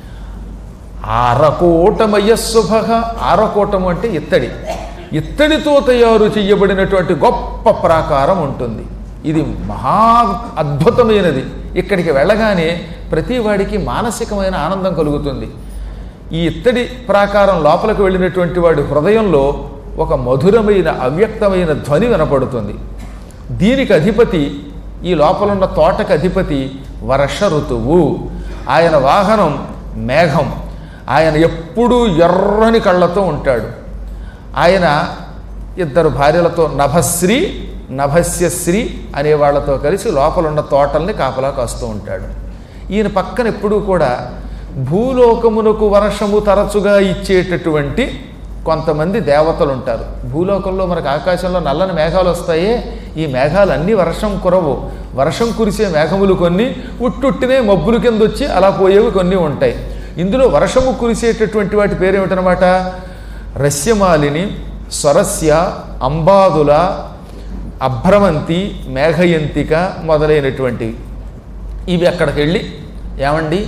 ఆరకోటమయస్సుభ. ఆరకోటము అంటే ఇత్తడి. ఇత్తడితో తయారు చేయబడినటువంటి గొప్ప ప్రాకారం ఉంటుంది. ఇది మహా అద్భుతమైనది. ఇక్కడికి వెళ్ళగానే ప్రతి వాడికి మానసికమైన ఆనందం కలుగుతుంది. ఈ ఇత్తడి ప్రాకారం లోపలికి వెళ్ళినటువంటి వాడి హృదయంలో ఒక మధురమైన అవ్యక్తమైన ధ్వని వినపడుతుంది. దీనికి అధిపతి, ఈ లోపలున్న తోటకు అధిపతి వర్ష ఋతువు. ఆయన వాహనం మేఘం. ఆయన ఎప్పుడూ ఎర్రని కళ్ళతో ఉంటాడు. ఆయన 2 భార్యలతో నభశ్రీ నభస్యశ్రీ అనే వాళ్ళతో కలిసి లోపలున్న తోటల్ని కాపలా కాస్తూ ఉంటాడు. ఈయన పక్కన ఎప్పుడూ కూడా భూలోకమునకు వర్షము తరచుగా ఇచ్చేటటువంటి కొంతమంది దేవతలు ఉంటారు. భూలోకంలో మనకు ఆకాశంలో నల్లని మేఘాలు వస్తాయే, ఈ మేఘాలు అన్నీ వర్షం కురవు. వర్షం కురిసే మేఘములు కొన్ని, ఉట్టుట్టినే మబ్బుల కింద వచ్చి అలా పోయేవి కొన్ని ఉంటాయి. ఇందులో వర్షము కురిసేటటువంటి వాటి పేరేమిటనమాట, రస్యమాలిని, స్వరస్య, అంబాదుల, అభ్రమంతి, మేఘయంతిక మొదలైనటువంటివి. ఇవి అక్కడికి వెళ్ళి, ఏమండి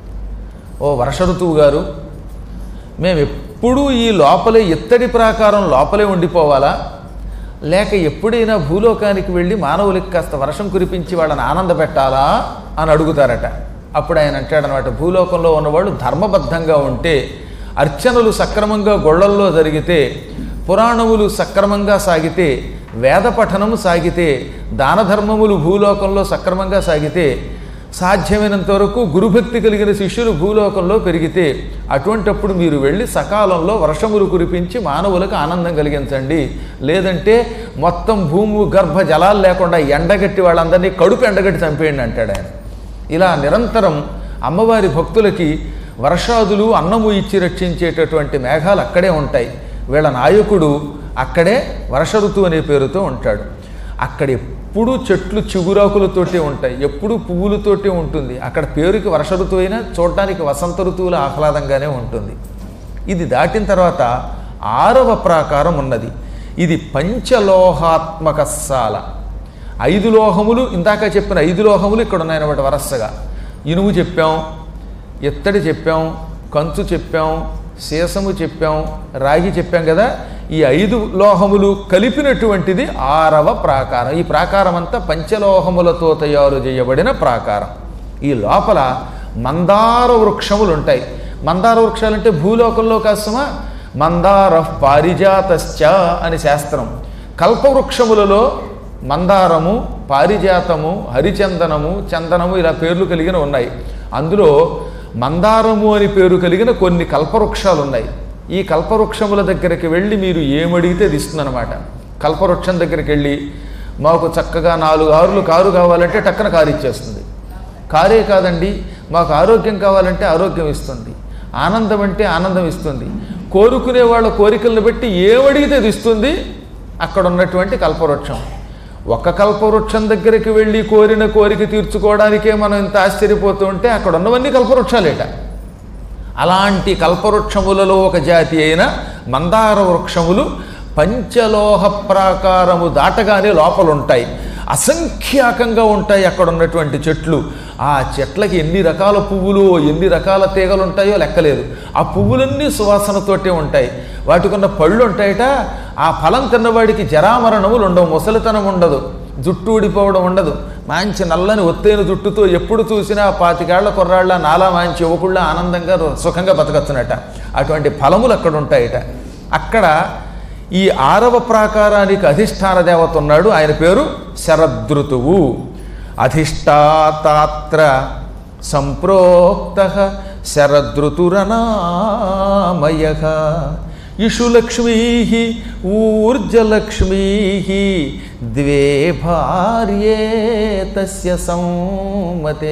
ఓ వర్ష ఋతువు గారు, మేము ఎప్పుడూ ఈ లోపలే ఇత్తడి ప్రాకారం లోపలే ఉండిపోవాలా, లేక ఎప్పుడైనా భూలోకానికి వెళ్ళి మానవులకి కాస్త వర్షం కురిపించి వాళ్ళని ఆనంద పెట్టాలా అని అడుగుతారట. అప్పుడు ఆయన అంటాడనమాట, భూలోకంలో ఉన్నవాళ్ళు ధర్మబద్ధంగా ఉంటే, అర్చనలు సక్రమంగా గొళ్ళల్లో జరిగితే, పురాణములు సక్రమంగా సాగితే, వేద పఠనము సాగితే, దాన ధర్మములు భూలోకంలో సక్రమంగా సాగితే, సాధ్యమైనంత వరకు గురుభక్తి కలిగిన శిష్యులు భూలోకంలో పెరిగితే, అటువంటప్పుడు మీరు వెళ్ళి సకాలంలో వర్షములు కురిపించి మానవులకు ఆనందం కలిగించండి. లేదంటే మొత్తం భూమి గర్భ జలాలు లేకుండా ఎండగట్టి వాళ్ళందరినీ కడుపు ఎండగట్టి చంపేయండి అంటాడు ఆయన. ఇలా నిరంతరం అమ్మవారి భక్తులకి వర్షాదులు అన్నము ఇచ్చి రక్షించేటటువంటి మేఘాలు అక్కడే ఉంటాయి. వీళ్ళ నాయకుడు అక్కడే వర్ష ఋతువు అనే పేరుతో ఉంటాడు. అక్కడ ఎప్పుడూ చెట్లు చిగురాకులతోటే ఉంటాయి, ఎప్పుడూ పువ్వులతోటే ఉంటుంది. అక్కడ పేరుకి వర్ష ఋతువు అయినా చూడటానికి వసంత ఋతువుల ఆహ్లాదంగానే ఉంటుంది. ఇది దాటిన తర్వాత 6వ ప్రాకారం ఉన్నది. ఇది పంచలోహాత్మక శాల. 5 లోహములు, ఇందాక చెప్పిన 5 లోహములు ఇక్కడ ఉన్నాయన్నమాట వరసగా. ఇనుము చెప్పాం, ఇత్తడి చెప్పాం, కంచు చెప్పాం, శేషము చెప్పాం, రాగి చెప్పాం కదా. ఈ 5 లోహములు కలిపినటువంటిది 6వ ప్రాకారం. ఈ ప్రాకారం అంతా పంచలోహములతో తయారు చేయబడిన ప్రాకారం. ఈ లోపల మందార వృక్షములు ఉంటాయి. మందార వృక్షాలంటే భూలోకంలో కాసమా, మందార పారిజాతశ్చ అని శాస్త్రం. కల్పవృక్షములలో మందారము, పారిజాతము, హరిచందనము, చందనము ఇలా పేర్లు కలిగిన ఉన్నాయి. అందులో మందారము అని పేరు కలిగిన కొన్ని కల్పవృక్షాలు ఉన్నాయి. ఈ కల్పవృక్షముల దగ్గరికి వెళ్ళి మీరు ఏమడిగితే అది ఇస్తుందన్నమాట. కల్పవృక్షం దగ్గరికి వెళ్ళి మాకు చక్కగా 4 ఆరులు కారు కావాలంటే టక్కన కారు ఇచ్చేస్తుంది. కారే కాదండి మాకు ఆరోగ్యం కావాలంటే ఆరోగ్యం ఇస్తుంది, ఆనందం అంటే ఆనందం ఇస్తుంది. కోరుకునే వాళ్ళ కోరికలను బట్టి ఏమడిగితే అది ఇస్తుంది అక్కడ ఉన్నటువంటి కల్పవృక్షం. ఒక కల్పవృక్షం దగ్గరికి వెళ్ళి కోరిన కోరిక తీర్చుకోవడానికే మనం ఇంత ఆశ్చర్యపోతూ ఉంటే అక్కడ ఉన్నవన్నీ కల్పవృక్షాలేట. అలాంటి కల్పవృక్షములలో ఒక జాతి అయిన మందార వృక్షములు పంచలోహ ప్రాకారము దాటగానే లోపల ఉంటాయి. అసంఖ్యాకంగా ఉంటాయి అక్కడ ఉన్నటువంటి చెట్లు. ఆ చెట్లకి ఎన్ని రకాల పువ్వులు, ఎన్ని రకాల తీగలు ఉంటాయో లెక్కలేదు. ఆ పువ్వులన్నీ సువాసనతోటే ఉంటాయి. వాటికి ఉన్న పళ్ళు ఉంటాయట. ఆ ఫలం తిన్నవాడికి జరామరణములు ఉండవు, ముసలితనం ఉండదు, జుట్టు ఊడిపోవడం ఉండదు. మంచి నల్లని ఒత్తైన జుట్టుతో ఎప్పుడు చూసినా 25 ఏళ్ల కుర్రాళ్ళ నాలా మంచి యువకుళ్ళ ఆనందంగా సుఖంగా బతకచ్చునట. అటువంటి ఫలములు అక్కడ ఉంటాయట. అక్కడ ఈ 6వ ప్రాకారానికి అధిష్టాన దేవత ఉన్నాడు. ఆయన పేరు శరదృతువు. అధిష్టాతాత్ర సంప్రోక్త శరదృతురనామయ ఇషులక్ష్మీ ఊర్జలక్ష్మీ ద్వే భార్యే తస్య సంమతే.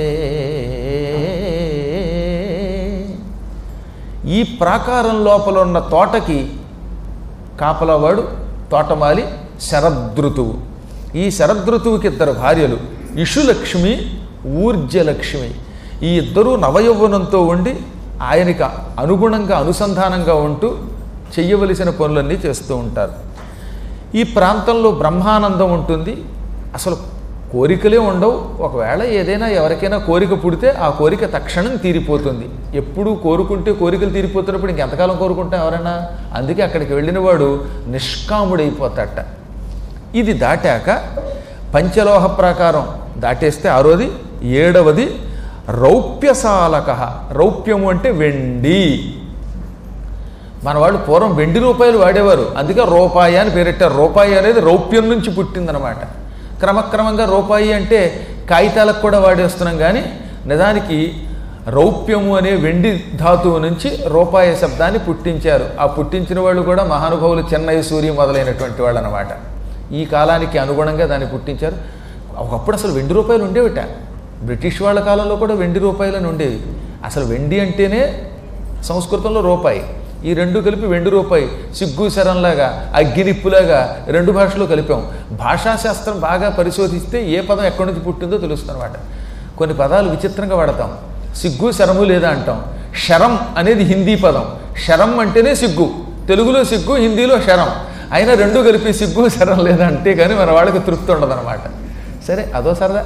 ఈ ప్రాకారం లోపల ఉన్న తోటకి కాపలవాడు తోటమాలి శరదృతువు. ఈ శరదృతువుకి 2 భార్యలు, ఇషులక్ష్మి, ఊర్జలక్ష్మి. ఈ ఇద్దరూ నవయౌవనంతో ఉండి ఆయనకి అనుగుణంగా అనుసంధానంగా ఉంటూ చెయ్యవలసిన పనులన్నీ చేస్తూ ఉంటారు. ఈ ప్రాంతంలో బ్రహ్మానందం ఉంటుంది. అసలు కోరికలే ఉండవు. ఒకవేళ ఏదైనా ఎవరికైనా కోరిక పుడితే ఆ కోరిక తక్షణం తీరిపోతుంది. ఎప్పుడు కోరుకుంటే కోరికలు తీరిపోతున్నప్పుడు ఇంకెంతకాలం కోరుకుంటాం ఎవరైనా? అందుకే అక్కడికి వెళ్ళిన వాడు నిష్కాముడైపోతాట. ఇది దాటాక పంచలోహ ప్రాకారం దాటేస్తే 6వది, 7వది రౌప్యసాలక. రౌప్యము అంటే వెండి. మన వాళ్ళు పూర్వం వెండి రూపాయలు వాడేవారు, అందుకే రూపాయి అని పేరెట్టారు. రూపాయి అనేది రౌప్యం నుంచి పుట్టిందనమాట. క్రమక్రమంగా రూపాయి అంటే కాగితాలకు కూడా వాడేస్తున్నాం, కానీ నిజానికి రౌప్యము అనే వెండి ధాతువు నుంచి రూపాయి శబ్దాన్ని పుట్టించారు. ఆ పుట్టించిన వాళ్ళు కూడా మహానుభావులు చెన్నై సూరి మొదలైనటువంటి వాళ్ళు అనమాట. ఈ కాలానికి అనుగుణంగా దాన్ని పుట్టించారు. ఒకప్పుడు అసలు వెండి రూపాయలు ఉండేవిట. బ్రిటిష్ వాళ్ళ కాలంలో కూడా వెండి రూపాయలని ఉండేవి. అసలు వెండి అంటేనే సంస్కృతంలో రూపాయి. ఈ రెండు కలిపి వెండి రూపాయి. సిగ్గు శరంలాగా, అగ్గినిప్పులాగా 2 భాషలో కలిపాం. భాషాశాస్త్రం బాగా పరిశోధిస్తే ఏ పదం ఎక్కడి నుంచి పుట్టిందో తెలుస్తుంది అనమాట. కొన్ని పదాలు విచిత్రంగా వాడతాం. సిగ్గు శరము లేదా అంటాం. శరం అనేది హిందీ పదం. శరం అంటేనే సిగ్గు. తెలుగులో సిగ్గు, హిందీలో శరం. అయినా 2 కలిపి సిగ్గు శరం లేదా అంటే కానీ మన వాళ్ళకి తృప్తి ఉండదన్నమాట. సరే, అదో సరదా.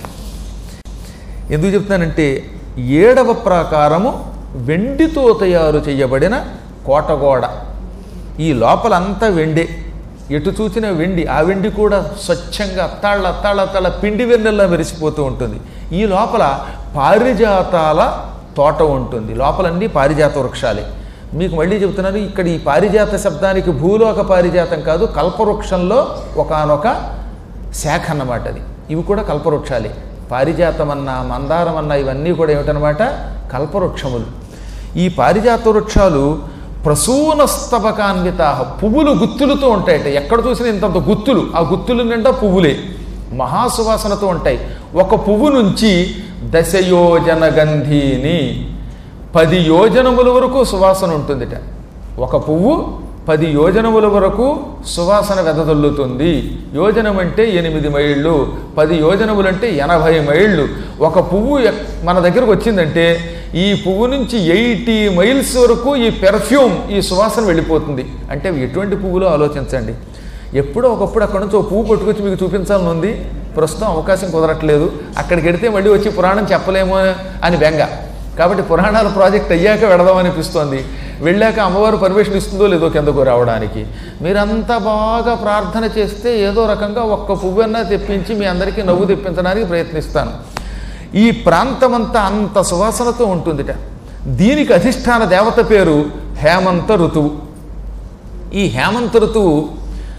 ఎందుకు చెప్తానంటే 7వ ప్రాకారము వెండితో తయారు చేయబడిన కోటగోడ. ఈ లోపలంతా వెండే, ఎటు చూసిన వెండి. ఆ వెండి కూడా స్వచ్ఛంగా తళ్ళ తళ్ళ తళ్ళ పిండి వెన్నెల్లా మెరిసిపోతూ ఉంటుంది. ఈ లోపల పారిజాతాల తోట ఉంటుంది. లోపలన్నీ పారిజాత వృక్షాలే. మీకు మళ్ళీ చెబుతున్నాను, ఇక్కడ ఈ పారిజాత శబ్దానికి భూలోక పారిజాతం కాదు, కల్పవృక్షంలో ఒకానొక శాఖ అన్నమాట అది. ఇవి కూడా కల్పవృక్షాలే. పారిజాతమన్నా, మందారమన్నా ఇవన్నీ కూడా ఏమిటనమాట? కల్పవృక్షములు. ఈ పారిజాత వృక్షాలు ప్రసూనస్తబకాన్విత, పువ్వులు గుత్తులతో ఉంటాయట. ఎక్కడ చూసినా ఇంతంత గుత్తులు, ఆ గుత్తుల నిండా పువ్వులే, మహాసువాసనతో ఉంటాయి. ఒక పువ్వు నుంచి 10 యోజన గంధీని, 10 యోజనముల వరకు సువాసన ఉంటుందిట. ఒక పువ్వు 10 యోజనముల వరకు సువాసన వెదజల్లుతుంది. యోజనం అంటే 8 మైళ్ళు, 10 యోజనములంటే 80 మైళ్ళు. ఒక పువ్వు మన దగ్గరకు వచ్చిందంటే ఈ పువ్వు నుంచి 80 మైల్స్ వరకు ఈ పెర్ఫ్యూమ్, ఈ సువాసన వెళ్ళిపోతుంది. అంటే ఎటువంటి పువ్వులో ఆలోచించండి. ఎప్పుడో ఒకప్పుడు అక్కడ నుంచి ఒక పువ్వు పట్టుకొచ్చి మీకు చూపించాలని ఉంది. ప్రస్తుతం అవకాశం కుదరట్లేదు. అక్కడికి వెడితే మళ్ళీ వచ్చి పురాణం చెప్పలేమో అని బెంగ. కాబట్టి పురాణాల ప్రాజెక్ట్ అయ్యాక వెడదామనిపిస్తోంది. వెళ్ళాక అమ్మవారు పర్మిషన్ ఇస్తుందో లేదో కిందకు రావడానికి. మీరంతా బాగా ప్రార్థన చేస్తే ఏదో రకంగా ఒక్క పువ్వన్నా తెప్పించి మీ అందరికీ నవ్వు తెప్పించడానికి ప్రయత్నిస్తాను. ఈ ప్రాంతమంతా అంత సువాసనతో ఉంటుందిట. దీనికి అధిష్టాన దేవత పేరు హేమంత ఋతువు. ఈ హేమంత ఋతువు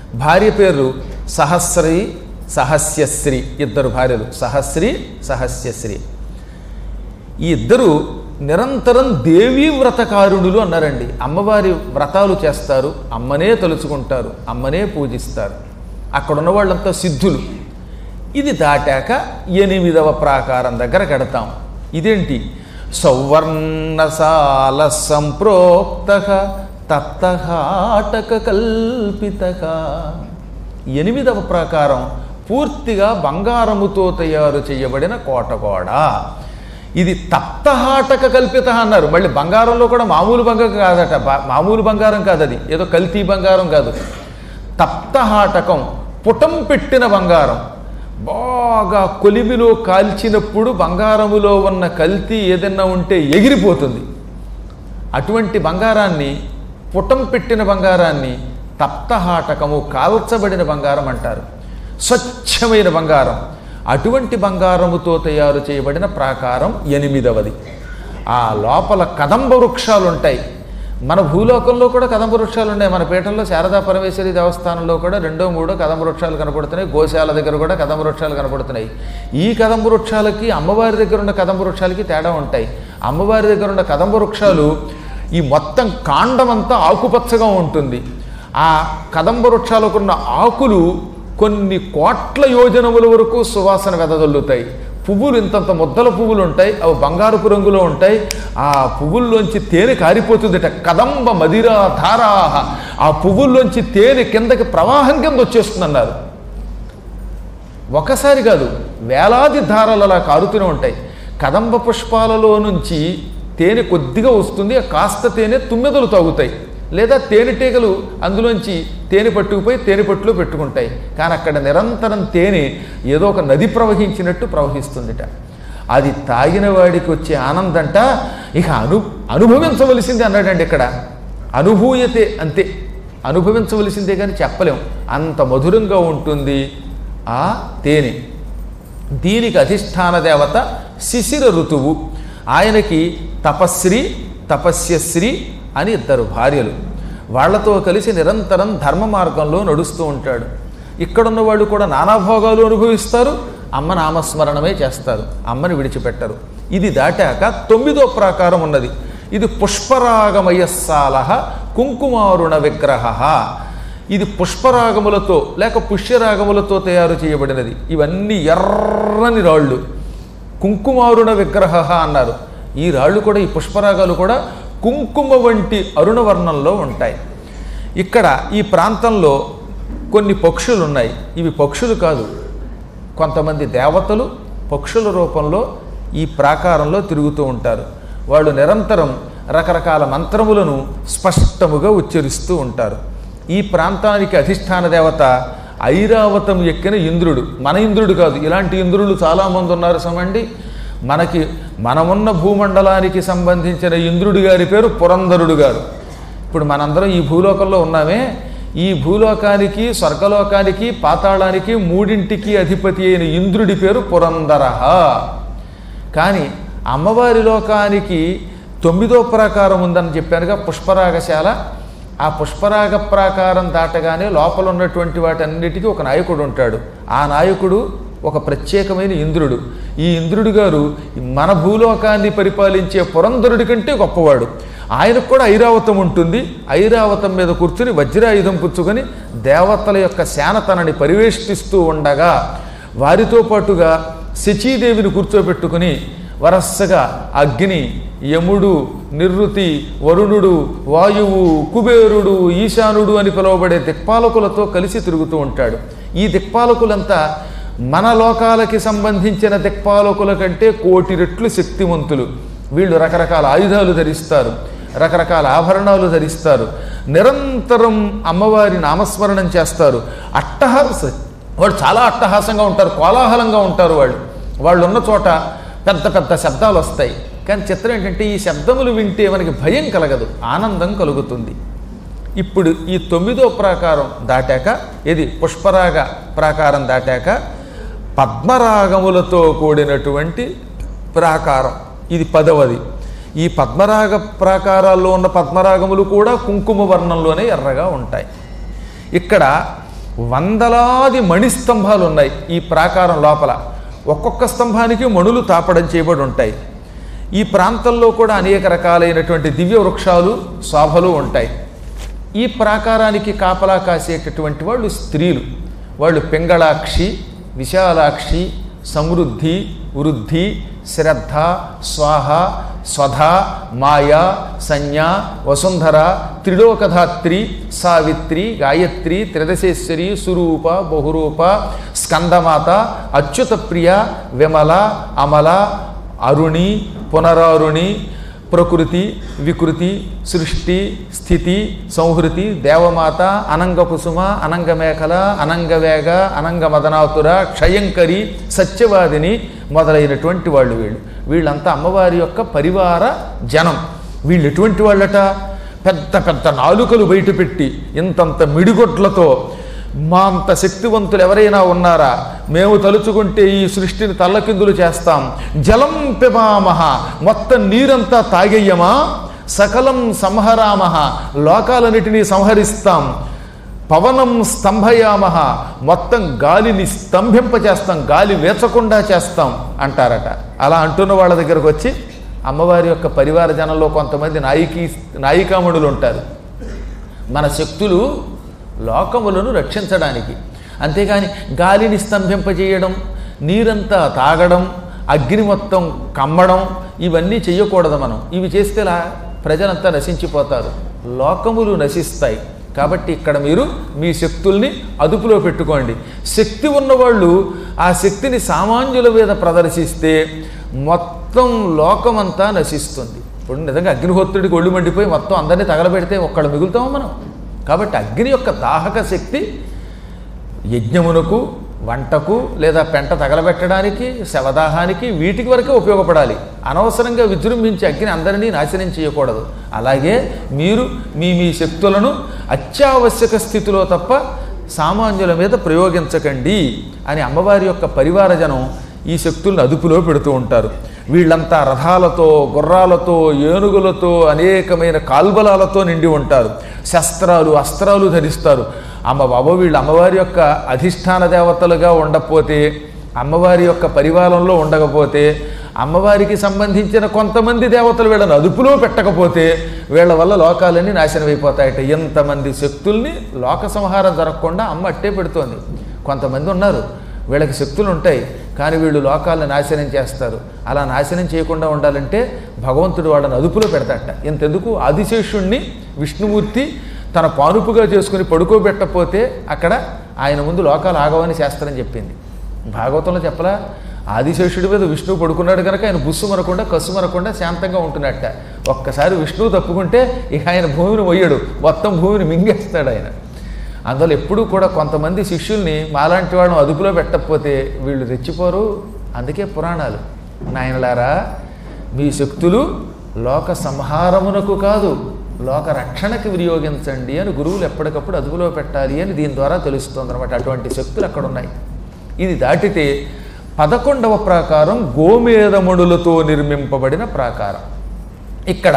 భార్య పేరు సహస్రీ సహస్యశ్రీ, ఇద్దరు భార్యలు సహస్రీ సహస్యశ్రీ. ఈ ఇద్దరు నిరంతరం దేవీ వ్రతకారుణులు అన్నారండి. అమ్మవారి వ్రతాలు చేస్తారు, అమ్మనే తలుచుకుంటారు, అమ్మనే పూజిస్తారు. అక్కడ ఉన్న వాళ్ళంతా సిద్ధులు. ఇది దాటాక 8వ ప్రాకారం దగ్గర కడతాం. ఇదేంటి? సౌవర్ణసాల సంప్రోక్త తప్తహాటక కల్పిత. 8వ ప్రాకారం పూర్తిగా బంగారముతో తయారు చేయబడిన కోటగోడ. ఇది తప్తహాటక కల్పిత అన్నారు. మళ్ళీ బంగారంలో కూడా మామూలు బంగారం కాదట, మామూలు బంగారం కాదు, అది ఏదో కల్తీ బంగారం కాదు. తప్తహాటకం, పుటం పెట్టిన బంగారం. బాగా కొలిమిలో కాల్చినప్పుడు బంగారములో ఉన్న కల్తీ ఏదన్నా ఉంటే ఎగిరిపోతుంది. అటువంటి బంగారాన్ని, పుటం పెట్టిన బంగారాన్ని తప్తహాటకము, కాల్చబడిన బంగారం అంటారు. స్వచ్ఛమైన బంగారం. అటువంటి బంగారముతో తయారు చేయబడిన ప్రాకారం 8వది. ఆ లోపల కదంబ వృక్షాలు ఉంటాయి. మన భూలోకంలో కూడా కదంబ వృక్షాలు ఉన్నాయి. మన పీఠంలో శారదా పరమేశ్వరి దేవస్థానంలో కూడా 2, 3 కదంబ వృక్షాలు కనపడుతున్నాయి. గోశాల దగ్గర కూడా కదంబ వృక్షాలు కనపడుతున్నాయి. ఈ కదంబ వృక్షాలకి అమ్మవారి దగ్గర ఉన్న కదంబ వృక్షాలకి తేడా ఉంటాయి. అమ్మవారి దగ్గర ఉన్న కదంబ వృక్షాలు ఈ మొత్తం కాండమంతా ఆకుపచ్చగా ఉంటుంది. ఆ కదంబ వృక్షాలకున్న ఆకులు కొన్ని కోట్ల యోజనముల వరకు సువాసన వెదజల్లుతాయి. పువ్వులు ఇంతంత ముద్దల పువ్వులు ఉంటాయి, అవి బంగారుపు రంగులో ఉంటాయి. ఆ పువ్వుల్లోంచి తేనె కారిపోతుందట. కదంబ మదిరా ధారాహ. ఆ పువ్వుల్లోంచి తేనె కిందకి ప్రవాహం కింద వచ్చేస్తుందన్నారు. ఒకసారి కాదు, వేలాది ధారలు అలా కారుతూనే ఉంటాయి. కదంబ పుష్పాలలో నుంచి తేనె కొద్దిగా వస్తుంది. కాస్త తేనె తుమ్మెదలు తాగుతాయి, లేదా తేనెటీగలు అందులోంచి తేనె పట్టుకుపోయి తేనె పట్టులో పెట్టుకుంటాయి. కానీ అక్కడ నిరంతరం తేనె ఏదో ఒక నది ప్రవహించినట్టు ప్రవహిస్తుందిట. అది తాగిన వాడికి వచ్చే ఆనందంట ఇక అనుభవించవలసిందే అన్నాడండి. ఇక్కడ అనుభూయతే, అంతే, అనుభవించవలసిందే కానీ చెప్పలేం, అంత మధురంగా ఉంటుంది ఆ తేనె. దీనికి అధిష్టాన దేవత శిశిర ఋతువు. ఆయనకి తపశ్రీ తపస్యశ్రీ అని 2 భార్యలు. వాళ్లతో కలిసి నిరంతరం ధర్మ మార్గంలో నడుస్తూ ఉంటాడు. ఇక్కడున్న వాళ్ళు కూడా నానాభోగాలు అనుభవిస్తారు, అమ్మ నామస్మరణమే చేస్తారు, అమ్మని విడిచిపెట్టరు. ఇది దాటాక 9వ ప్రాకారం ఉన్నది. ఇది పుష్పరాగమయస్సాల కుంకుమారుణ విగ్రహ. ఇది పుష్పరాగములతో లేక పుష్యరాగములతో తయారు చేయబడినది. ఇవన్నీ ఎర్రని రాళ్ళు, కుంకుమారుణ విగ్రహ అన్నారు. ఈ రాళ్ళు కూడా, ఈ పుష్పరాగాలు కూడా కుంకుమ వంటి అరుణవర్ణంలో ఉంటాయి. ఇక్కడ ఈ ప్రాంతంలో కొన్ని పక్షులు ఉన్నాయి. ఇవి పక్షులు కాదు, కొంతమంది దేవతలు పక్షుల రూపంలో ఈ ప్రాకారంలో తిరుగుతూ ఉంటారు. వాళ్ళు నిరంతరం రకరకాల మంత్రములను స్పష్టముగా ఉచ్చరిస్తూ ఉంటారు. ఈ ప్రాంతానికి అధిష్టాన దేవత ఐరావతం ఎక్కిన ఇంద్రుడు. మన ఇంద్రుడు కాదు, ఇలాంటి ఇంద్రులు చాలామంది ఉన్నారు సమండి. మనమున్న భూమండలానికి సంబంధించిన ఇంద్రుడి గారి పేరు పురంధరుడు గారు. ఇప్పుడు మనందరం ఈ భూలోకంలో ఉన్నామే. ఈ భూలోకానికి, స్వర్గలోకానికి, పాతాళానికి, 3ంటికి అధిపతి అయిన ఇంద్రుడి పేరు పురంధర. కానీ అమ్మవారి లోకానికి 9వ ప్రాకారం ఉందని చెప్పానుగా, పుష్పరాగశాల. ఆ పుష్పరాగ ప్రాకారం దాటగానే లోపల ఉన్నటువంటి వాటన్నిటికీ ఒక నాయకుడు ఉంటాడు. ఆ నాయకుడు ఒక ప్రత్యేకమైన ఇంద్రుడు. ఈ ఇంద్రుడు గారు మన భూలోకాన్ని పరిపాలించే పురంధరుడి కంటే గొప్పవాడు. ఆయనకు కూడా ఐరావతం ఉంటుంది. ఐరావతం మీద కూర్చుని వజ్రాయుధం పుచ్చుకొని దేవతల యొక్క సేన తనని పరివేష్టిస్తూ ఉండగా వారితో పాటుగా శచీదేవిని కూర్చోబెట్టుకుని వరసగా అగ్ని, యముడు, నిరుతి, వరుణుడు, వాయువు, కుబేరుడు, ఈశానుడు అని పిలువబడే దిక్పాలకులతో కలిసి తిరుగుతూ ఉంటాడు. ఈ దిక్పాలకులంతా మన లోకాలకి సంబంధించిన దిక్పాలకుల కంటే 1,000,000 రెట్లు శక్తివంతులు. వీళ్ళు రకరకాల ఆయుధాలు ధరిస్తారు, రకరకాల ఆభరణాలు ధరిస్తారు, నిరంతరం అమ్మవారి నామస్మరణం చేస్తారు. వాళ్ళు చాలా అట్టహాసంగా ఉంటారు, కోలాహలంగా ఉంటారు. వాళ్ళు ఉన్న చోట పెద్ద పెద్ద శబ్దాలు వస్తాయి. కానీ చిత్రం ఏంటంటే ఈ శబ్దములు వింటే మనకి భయం కలగదు, ఆనందం కలుగుతుంది. ఇప్పుడు ఈ 9వ ప్రాకారం దాటాక, ఇది పుష్పరాగ ప్రాకారం దాటాక పద్మరాగములతో కూడినటువంటి ప్రాకారం, ఇది 10వది. ఈ పద్మరాగ ప్రాకారాల్లో ఉన్న పద్మరాగములు కూడా కుంకుమ వర్ణంలోనే ఎర్రగా ఉంటాయి. ఇక్కడ వందలాది మణిస్తంభాలు ఉన్నాయి ఈ ప్రాకారం లోపల. ఒక్కొక్క స్తంభానికి మణులు తాపడం చేయబడి ఉంటాయి. ఈ ప్రాంతంలో కూడా అనేక రకాలైనటువంటి దివ్య వృక్షాలు శోభలు ఉంటాయి. ఈ ప్రాకారానికి కాపలా కాసేటటువంటి వాళ్ళు స్త్రీలు. వాళ్ళు పింగళాక్షి, విశాలాక్షి, సమృద్ధి, వృద్ధి, శ్రద్ధ, స్వాహ, స్వధ, మాయా, సంజ్ఞ, వసుంధర, త్రిలోకధాత్రి, సావిత్రి, గాయత్రి, త్రిదశేశ్వరి, సురూప, బహురూప, స్కందమాత, అచ్యుత ప్రియ, విమల, అమల, అరుణి, పునరారుణి, ప్రకృతి, వికృతి, సృష్టి, స్థితి, సంహృతి, దేవమాత, అనంగ కుసుమ, అనంగ మేఖల, అనంగవేగ, అనంగ మదనాతుర, క్షయంకరి, సత్యవాదిని మొదలైనటువంటి వాళ్ళు. వీళ్ళంతా అమ్మవారి యొక్క పరివార జనం. వీళ్ళు ఎటువంటి వాళ్ళట? పెద్ద పెద్ద నాలుకలు బయటపెట్టి ఇంతంత మిడిగొడ్లతో, మా అంత శక్తివంతులు ఎవరైనా ఉన్నారా, మేము తలుచుకుంటే ఈ సృష్టిని తల్లకిందులు చేస్తాం, జలం పిబామహ, మొత్తం నీరంతా తాగేయమా, సకలం సంహరామహ, లోకాలన్నిటినీ సంహరిస్తాం, పవనం స్తంభయామహ, మొత్తం గాలిని స్తంభింపచేస్తాం, గాలి వేచకుండా చేస్తాం అంటారట. అలా అంటున్న వాళ్ళ దగ్గరకు వచ్చి అమ్మవారి యొక్క పరివార జనంలో కొంతమంది నాయికామణులు ఉంటారు. మన శక్తులు లోకములను రక్షించడానికి, అంతేగాని గాలిని స్తంభింపజేయడం, నీరంతా తాగడం, అగ్ని మొత్తం కమ్మడం ఇవన్నీ చెయ్యకూడదు మనం. ఇవి చేస్తే ప్రజలంతా నశించిపోతారు, లోకములు నశిస్తాయి. కాబట్టి ఇక్కడ మీరు మీ శక్తుల్ని అదుపులో పెట్టుకోండి. శక్తి ఉన్నవాళ్ళు ఆ శక్తిని సామాన్యుల మీద ప్రదర్శిస్తే మొత్తం లోకమంతా నశిస్తుంది. ఇప్పుడు నిజంగా అగ్నిహోత్రుడికి ఒళ్ళు మండిపోయి మొత్తం అందరినీ తగలబెడితే ఒక్కళ్ళు మిగులుతాము మనం. కాబట్టి అగ్ని యొక్క దాహక శక్తి యజ్ఞమునకు, వంటకు, లేదా పెంట తగలబెట్టడానికి, శవదాహానికి, వీటికి వరకే ఉపయోగపడాలి. అనవసరంగా విజృంభించి అగ్ని అందరినీ నాశనం చేయకూడదు. అలాగే మీరు మీ శక్తులను అత్యావశ్యక స్థితిలో తప్ప సామాన్యుల మీద ప్రయోగించకండి అని అమ్మవారి యొక్క పరివార జనం ఈ శక్తులను అదుపులో పెడుతూ ఉంటారు. వీళ్ళంతా రథాలతో, గుర్రాలతో, ఏనుగులతో, అనేకమైన కాల్బలాలతో నిండి ఉంటారు. శస్త్రాలు, అస్త్రాలు ధరిస్తారు. వీళ్ళు అమ్మవారి యొక్క అధిష్టాన దేవతలుగా ఉండకపోతే, అమ్మవారి యొక్క పరివారంలో ఉండకపోతే, అమ్మవారికి సంబంధించిన కొంతమంది దేవతలు వీళ్ళని అదుపులో పెట్టకపోతే వీళ్ళ వల్ల లోకాలన్నీ నాశనం అయిపోతాయట. ఎంతమంది శక్తుల్ని లోక సంహారం జరగకుండా అమ్మ అట్టే పెడుతోంది. కొంతమంది ఉన్నారు వీళ్ళకి శక్తులు ఉంటాయి, కానీ వీళ్ళు లోకాలను నాశనం చేస్తారు. అలా నాశనం చేయకుండా ఉండాలంటే భగవంతుడు వాళ్ళని అదుపులో పెడతాట. ఇంతెందుకు ఆదిశేషుణ్ణి విష్ణుమూర్తి తన పానుపుగా చేసుకుని పడుకోబెట్టకపోతే అక్కడ ఆయన ముందు లోకాలు ఆగవని శాస్త్రం చెప్పింది. భాగవతంలో చెప్పలా, ఆదిశేషుడి మీద విష్ణువు పడుకున్నాడు కనుక ఆయన బుస్సు మరకుండా, కస్సు మరకుండా శాంతంగా ఉంటున్నట్ట. ఒక్కసారి విష్ణువు తప్పుకుంటే ఇక ఆయన భూమిని మొయ్యడు, మొత్తం భూమిని మింగేస్తాడు ఆయన. అందువల్ల ఎప్పుడూ కూడా కొంతమంది శిష్యుల్ని మాలాంటి వాళ్ళని అదుపులో పెట్టకపోతే వీళ్ళు రెచ్చిపోరు. అందుకే పురాణాలు, నాయనలారా మీ శక్తులు లోక సంహారమునకు కాదు లోక రక్షణకి వినియోగించండి అని గురువులు ఎప్పటికప్పుడు అదుపులో పెట్టాలి అని దీని ద్వారా తెలుస్తుంది అనమాట. అటువంటి శక్తులు అక్కడ ఉన్నాయి. ఇది దాటితే 11వ ప్రాకారం గోమేధముడులతో నిర్మింపబడిన ప్రాకారం. ఇక్కడ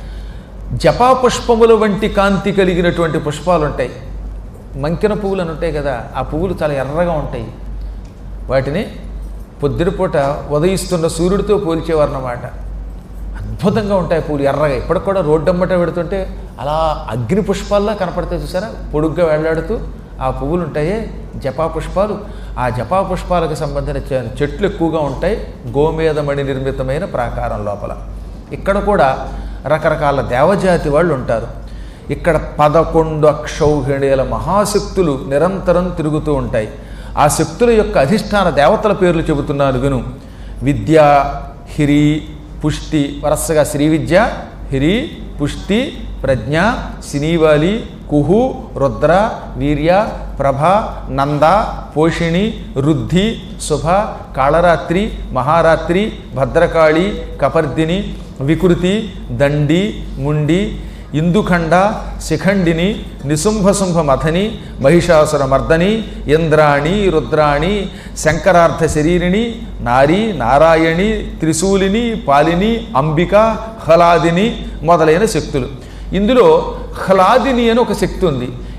జపాపుష్పముల వంటి కాంతి కలిగినటువంటి పుష్పాలు ఉంటాయి. మంకెన పువ్వులు అని ఉంటాయి కదా, ఆ పువ్వులు చాలా ఎర్రగా ఉంటాయి. వాటిని పొద్దుటిపూట ఉదయిస్తున్న సూర్యుడితో పోల్చేవారన్నమాట. అద్భుతంగా ఉంటాయి పువ్వులు ఎర్రగా. ఇప్పటికి కూడా రోడ్డమ్మట పెడుతుంటే అలా అగ్ని పుష్పాల్లా కనపడతాయి చూసారా, పొడుగ్గా వెళ్లాడుతూ ఆ పువ్వులు ఉంటాయే జపా పుష్పాలు. ఆ జపా పుష్పాలకు సంబంధించిన చెట్లు ఎక్కువగా ఉంటాయి గోమేధమణి నిర్మితమైన ప్రాకారం లోపల. ఇక్కడ కూడా రకరకాల దేవజాతి వాళ్ళు ఉంటారు. ఇక్కడ 11 అక్షౌహిణీల మహాశక్తులు నిరంతరం తిరుగుతూ ఉంటాయి. ఆ శక్తుల యొక్క అధిష్టాన దేవతల పేర్లు చెబుతున్నాను విను. విద్య, హిరి, పుష్టి, వరసగా శ్రీ విద్య, హిరి, పుష్టి, ప్రజ్ఞ, సినీవాలి, కుహు, రుద్ర, వీర్య, ప్రభ, నంద, పోషిణి, రుద్ధి, శుభ, కాళరాత్రి, మహారాత్రి, భద్రకాళి, కపర్దిని, వికృతి, దండి, ముండి, ఇందుఖండ, శిఖండిని, నిశుంభశుంభ మథని, మహిషాసుర మర్దని, ఇంద్రాణి, రుద్రాణి, శంకరార్థ శరీరిణి, నారి, నారాయణి, త్రిశూలిని, పాలిని, అంబిక, హ్లాదిని మొదలైన శక్తులు. ఇందులో హ్లాదిని అని ఒక శక్తి ఉంది.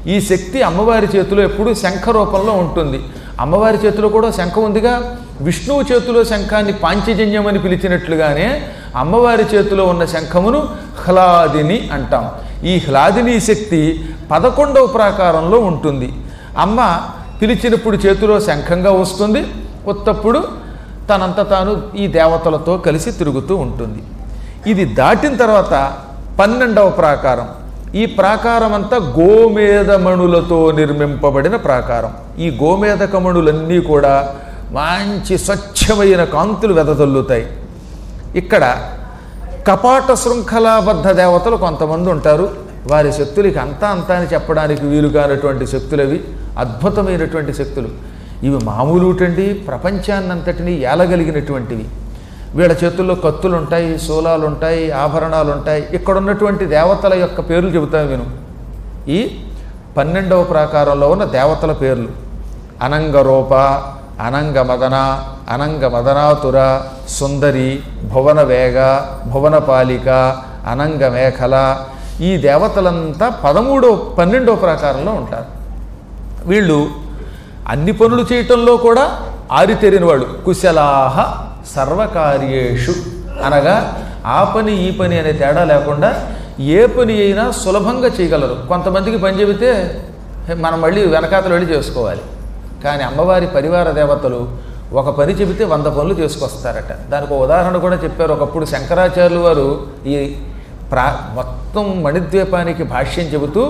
ఈ శక్తి అమ్మవారి చేతిలో ఎప్పుడూ శంఖ రూపంలో ఉంటుంది. అమ్మవారి చేతిలో కూడా శంఖం ఉందిగా. విష్ణువు చేతిలో శంఖాన్ని పాంచజన్యం అని పిలిచినట్లుగానే అమ్మవారి చేతిలో ఉన్న శంఖమును హ్లాదిని అంటాం. ఈ హ్లాదిని శక్తి 11వ ప్రాకారంలో ఉంటుంది. అమ్మ పిలిచినప్పుడు చేతిలో శంఖంగా వస్తుంది, ఉత్తప్పుడు తనంత తాను ఈ దేవతలతో కలిసి తిరుగుతూ ఉంటుంది. ఇది దాటిన తర్వాత 12వ ప్రాకారం. ఈ ప్రాకారం అంతా గోమేధమణులతో నిర్మింపబడిన ప్రాకారం. ఈ గోమేధకమణులన్నీ కూడా మంచి స్వచ్ఛమైన కాంతులు వెదజల్లుతాయి. ఇక్కడ కపాట శృంఖలాబద్ధ దేవతలు కొంతమంది ఉంటారు. వారి శక్తులకి అంతా అని చెప్పడానికి వీలు కానటువంటి శక్తులవి, అద్భుతమైనటువంటి శక్తులు. ఇవి మామూలుటండి, ప్రపంచాన్నంతటినీ ఏలగలిగినటువంటివి. వీళ్ళ చేతుల్లో కత్తులు ఉంటాయి, శూలాలు ఉంటాయి, ఆభరణాలు ఉంటాయి. ఇక్కడ ఉన్నటువంటి దేవతల యొక్క పేర్లు చెబుతాను విను. ఈ 12వ ప్రాకారంలో ఉన్న దేవతల పేర్లు: అనంగరూప, అనంగమదన, అనంగమదనాతుర, సుందరి, భువనవేగ, భువనపాలిక, అనంగమేఖల. ఈ దేవతలంతా 12వ ప్రాకారంలో ఉంటారు. వీళ్ళు అన్ని పనులు చేయటంలో కూడా ఆరితేరిన వాళ్ళు. కుశలాహ సర్వకార్యేషు అనగా ఆ పని ఈ పని అనే తేడా లేకుండా ఏ పని అయినా సులభంగా చేయగలరు. కొంతమందికి పని చెబితే మనం మళ్ళీ వెనకాతలు వెళ్ళి చేసుకోవాలి. కానీ అమ్మవారి పరివార దేవతలు ఒక పని చెబితే 100 పనులు చేసుకొస్తారట. దానికి ఒక ఉదాహరణ కూడా చెప్పారు. ఒకప్పుడు శంకరాచార్యులు వారు ఈ మొత్తం మణిద్వీపానికి భాష్యం చెబుతూ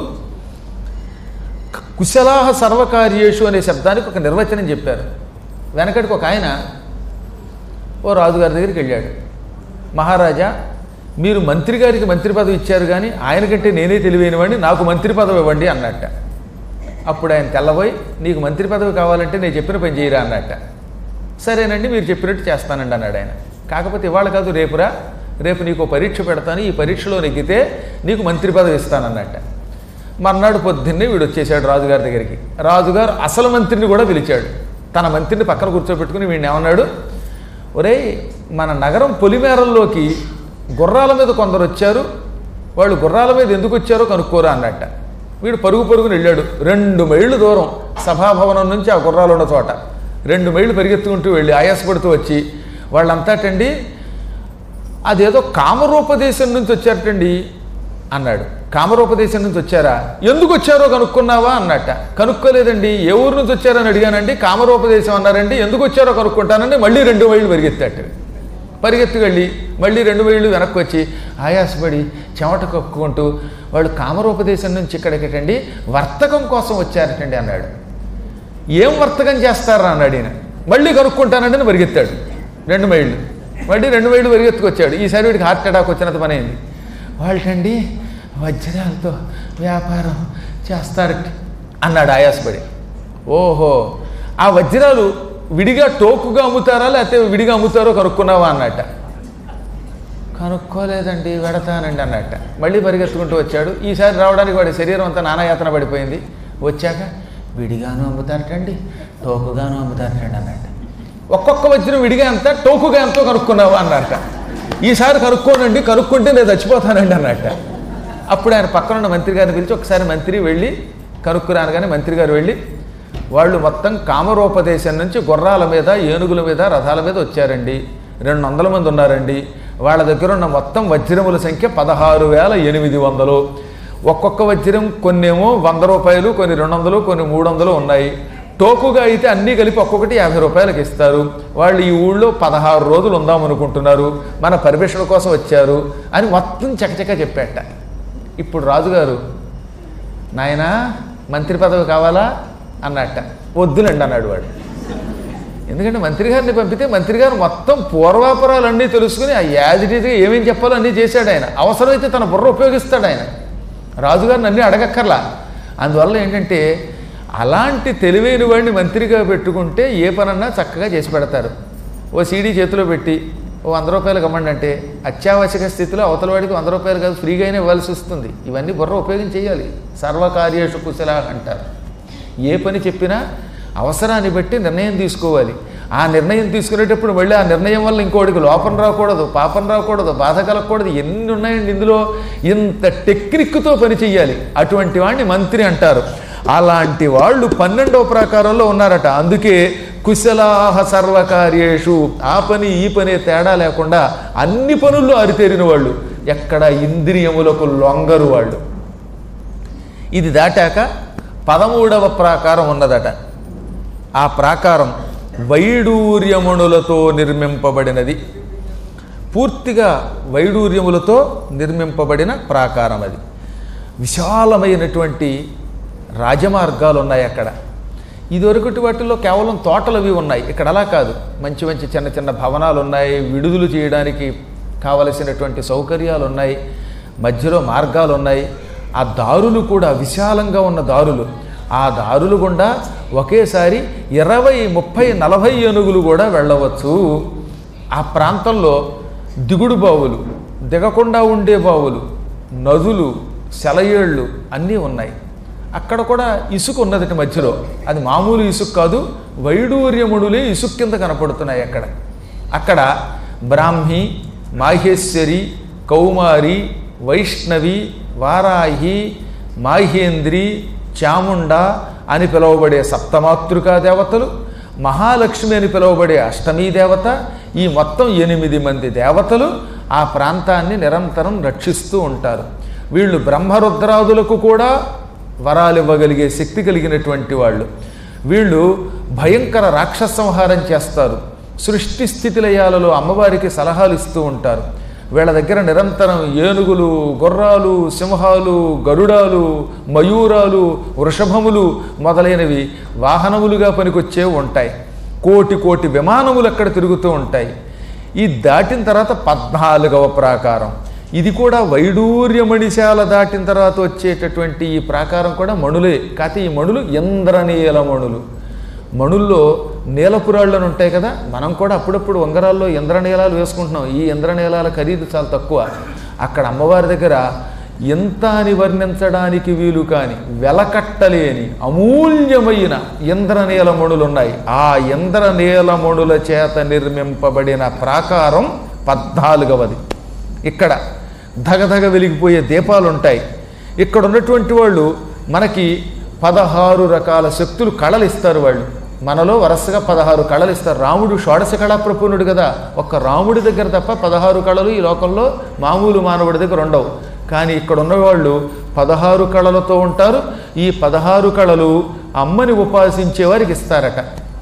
కుశలాహ సర్వకార్యేషు అనే శబ్దానికి ఒక నిర్వచనం చెప్పారు. వెనకటికి ఒక ఆయన ఓ రాజుగారి దగ్గరికి వెళ్ళాడు. మహారాజా, మీరు మంత్రి గారికి మంత్రి పదవి ఇచ్చారు, కానీ ఆయనకంటే నేనే తెలివైనవాడిని, నాకు మంత్రి పదవి ఇవ్వండి అన్నట్ట. అప్పుడు ఆయన తెల్లబోయి, నీకు మంత్రి పదవి కావాలంటే నేను చెప్పిన పని చేయరా అన్నట్ట. సరేనండి, మీరు చెప్పినట్టు చేస్తానండి అన్నాడు ఆయన. కాకపోతే ఇవాళ కాదు, రేపురా, రేపు నీకు పరీక్ష పెడతాను, ఈ పరీక్షలో నెగ్గితే నీకు మంత్రి పదవి ఇస్తానన్నట్ట. మర్నాడు పొద్దున్నే వీడు వచ్చేసాడు రాజుగారి దగ్గరికి. రాజుగారు అసలు మంత్రిని కూడా పిలిచాడు. తన మంత్రిని పక్కన కూర్చోబెట్టుకుని వీడిని ఏమన్నాడు, ఒరేయ్, మన నగరం పొలిమేరల్లోకి గుర్రాల మీద కొందరు వచ్చారు, వాళ్ళు గుర్రాల మీద ఎందుకు వచ్చారో కనుక్కోరా అన్నట్ట. వీడు పరుగుని వెళ్ళాడు. 2 మైళ్ళు దూరం సభాభవనం నుంచి ఆ గుర్రాలు ఉన్న చోట 2 మైళ్ళు పరిగెత్తుకుంటూ వెళ్ళి ఆయాసపడుతూ వచ్చి, వాళ్ళంతాటండి అదేదో కామరూపదేశం నుంచి వచ్చారటండి అన్నాడు. కామరూపదేశం నుంచి వచ్చారా? ఎందుకు వచ్చారో కనుక్కున్నావా అన్నట్ట. కనుక్కోలేదండి. ఏ ఊరు నుంచి వచ్చారని అడిగానండి. కామరూపదేశం అన్నారండి. ఎందుకు వచ్చారో కనుక్కుంటానండి. మళ్ళీ 2 మైళ్ళు పరిగెత్తి వెళ్ళి మళ్ళీ 2 మైళ్ళు వెనక్కి వచ్చి ఆయాసపడి చెమట కక్కుకుంటూ, వాళ్ళు కామరూపదేశం నుంచి ఇక్కడికటండి వర్తకం కోసం వచ్చారటండి అన్నాడు. ఏం వర్తకం చేస్తారా అన్నాడు ఈయన. మళ్ళీ కనుక్కుంటానండి అని పరిగెత్తాడు 2 మైళ్ళు. మళ్ళీ 2 మైళ్ళు పరిగెత్తుకొచ్చాడు. ఈసారి వీడికి హార్ట్ అటాక్ వచ్చినంత పని అయింది. వాళ్ళకండి వజ్రాలతో వ్యాపారం చేస్తారట అన్నాడు ఆయాసపడి. ఓహో, ఆ వజ్రాలు విడిగా టోకుగా అమ్ముతారా లేకపోతే విడిగా అమ్ముతారో కనుక్కున్నావా అన్నట్ట. కనుక్కోలేదండి, వెడతానండి అన్నట్ట. మళ్ళీ పరిగెత్తుకుంటూ వచ్చాడు. ఈసారి రావడానికి వాడి శరీరం అంతా నానాయాతన పడిపోయింది. వచ్చాక విడిగాను అమ్ముతారటండి, టోకుగాను అమ్ముతారటండి అన్నట్ట. ఒక్కొక్క వజ్రం విడిగా ఎంత, టోకుగా ఎంతో కనుక్కున్నావా అన్నట్ట. ఈసారి కనుక్కోనండి, కనుక్కుంటే నేను చచ్చిపోతానండి అన్నట్ట. అప్పుడు ఆయన పక్కనున్న మంత్రి గారిని పిలిచి, ఒకసారి మంత్రి వెళ్ళి కనుక్కురానగానే మంత్రి గారు వెళ్ళి, వాళ్ళు మొత్తం కామరూపదేశం నుంచి గుర్రాల మీద, ఏనుగుల మీద, రథాల మీద వచ్చారండి. 200 మంది ఉన్నారండి. వాళ్ళ దగ్గర ఉన్న మొత్తం వజ్రముల సంఖ్య 16,800. ఒక్కొక్క వజ్రం కొన్నేమో 100 రూపాయలు, కొన్ని 200, కొన్ని 300 ఉన్నాయి. టోకుగా అయితే అన్నీ కలిపి ఒక్కొక్కటి 50 రూపాయలకు ఇస్తారు. వాళ్ళు ఈ ఊళ్ళో 16 రోజులు ఉందామనుకుంటున్నారు, మన పర్మిషన్ కోసం వచ్చారు అని మొత్తం చకచక చెప్పాట. ఇప్పుడు రాజుగారు, నాయనా మంత్రి పదవి కావాలా అన్నట్ట. వద్దులండి అన్నాడు వాడు. ఎందుకంటే మంత్రి గారిని పంపితే మంత్రి గారు మొత్తం పూర్వాపరాలన్నీ తెలుసుకుని ఆ యాజిటీగా ఏమేం చెప్పాలో అన్నీ చేశాడు ఆయన. అవసరమైతే తన బుర్ర ఉపయోగిస్తాడు ఆయన. రాజుగారిని అన్నీ అడగక్కర్లా. అందువల్ల ఏంటంటే అలాంటి తెలివైన వాడిని మంత్రిగా పెట్టుకుంటే ఏ పనన్నా చక్కగా చేసి పెడతారు. ఓ సీడీ చేతిలో పెట్టి ఓ 100 రూపాయలు కమ్మండి అంటే అత్యావశ్యక స్థితిలో అవతల వాడికి 100 రూపాయలు కాదు ఫ్రీగానే ఇవ్వాల్సి వస్తుంది. ఇవన్నీ బుర్ర ఉపయోగించి చేయాలి. సర్వకార్యేషు కుశల అంటారు. ఏ పని చెప్పినా అవసరాన్ని బట్టి నిర్ణయం తీసుకోవాలి. ఆ నిర్ణయం తీసుకునేటప్పుడు మళ్ళీ ఆ నిర్ణయం వల్ల ఇంకోటికి లోపం రాకూడదు, పాపం రాకూడదు, బాధ కలగకూడదు, ఎన్ని ఉన్నాయండి ఇందులో. ఇంత టెక్నిక్తో పని చెయ్యాలి. అటువంటి వాడిని మంత్రి అంటారు. అలాంటి వాళ్ళు 12వ ప్రాకారంలో ఉన్నారట. అందుకే కుశలాహ సర్వకార్యేషు, ఆ పని ఈ పని తేడా లేకుండా అన్ని పనుల్లో అరితేరిన వాళ్ళు, ఎక్కడ ఇంద్రియములకు లొంగరు వాళ్ళు. ఇది దాటాక 13వ ప్రాకారం ఉన్నదట. ఆ ప్రాకారం వైడూర్యమణులతో నిర్మింపబడినది. పూర్తిగా వైడూర్యములతో నిర్మింపబడిన ప్రాకారం అది. విశాలమైనటువంటి రాజమార్గాలు ఉన్నాయి అక్కడ. ఇదివరకటి వాటిల్లో కేవలం తోటలు అవి ఉన్నాయి. ఇక్కడ అలా కాదు. మంచి మంచి చిన్న చిన్న భవనాలు ఉన్నాయి, విడుదలు చేయడానికి కావలసినటువంటి సౌకర్యాలు ఉన్నాయి, మధ్యలో మార్గాలు ఉన్నాయి. ఆ దారులు కూడా విశాలంగా ఉన్న దారులు. ఆ దారులు గుండా ఒకేసారి 20, 30, 40 ఏనుగులు కూడా వెళ్ళవచ్చు. ఆ ప్రాంతంలో దిగుడు బావులు, దిగకుండా ఉండే బావులు, నదులు, సెలయేళ్ళు అన్నీ ఉన్నాయి. అక్కడ కూడా ఇసుక ఉన్నదట మధ్యలో. అది మామూలు ఇసుక కాదు, వైడూర్యముడులే ఇసుక కింద కనపడుతున్నాయి అక్కడ. అక్కడ బ్రాహ్మి, మాహేశ్వరి, కౌమారి, వైష్ణవి, వారాహి, మాహేంద్రి, చాముండ అని పిలువబడే సప్తమాతృకా దేవతలు, మహాలక్ష్మి అని పిలువబడే అష్టమీ దేవత, ఈ మొత్తం 8 మంది దేవతలు ఆ ప్రాంతాన్ని నిరంతరం రక్షిస్తూ ఉంటారు. వీళ్ళు బ్రహ్మరుద్రాదులకు కూడా వరాలు ఇవ్వగలిగే శక్తి కలిగినటువంటి వాళ్ళు. వీళ్ళు భయంకర రాక్షస సంహారం చేస్తారు. సృష్టి స్థితి లయాలలో అమ్మవారికి సలహాలు ఇస్తూ ఉంటారు. వీళ్ళ దగ్గర నిరంతరం ఏనుగులు, గుర్రాలు, సింహాలు, గరుడాలు, మయూరాలు, వృషభములు మొదలైనవి వాహనములుగా పనికొచ్చే ఉంటాయి. కోటి విమానములు అక్కడ తిరుగుతూ ఉంటాయి. ఈ దాటిన తర్వాత 14వ ప్రాకారం. ఇది కూడా వైడూర్యమణిశాల దాటిన తర్వాత వచ్చేటటువంటి ఈ ప్రాకారం కూడా మణులే. కాకపోతే ఈ మణులు ఇంద్రనీల మణులు. మణుల్లో నీలపురాళ్ళని ఉంటాయి కదా, మనం కూడా అప్పుడప్పుడు ఉంగరాల్లో ఇంద్రనీలాలు వేసుకుంటున్నాం. ఈ ఇంద్రనీలాల ఖరీదు చాలా తక్కువ. అక్కడ అమ్మవారి దగ్గర ఎంత అని వర్ణించడానికి వీలు కాని, వెలకట్టలేని అమూల్యమైన ఇంద్రనీలమణులు ఉన్నాయి. ఆ ఇంద్రనీలమణుల చేత నిర్మింపబడిన ప్రాకారం 14వది. ఇక్కడ ధగధగ వెలిగిపోయే దీపాలు ఉంటాయి. ఇక్కడ ఉన్నటువంటి వాళ్ళు మనకి 16 రకాల శక్తులు కళలు ఇస్తారు. వాళ్ళు మనలో వరుసగా 16 కళలు ఇస్తారు. రాముడు షోడశ కళా ప్రపూర్ణుడు కదా, ఒక్క రాముడి దగ్గర తప్ప 16 కళలు ఈ లోకంలో మామూలు మానవుడి దగ్గర ఉండవు. కానీ ఇక్కడ ఉన్నవాళ్ళు 16 కళలతో ఉంటారు. ఈ 16 కళలు అమ్మని ఉపాసించే వారికి ఇస్తారట.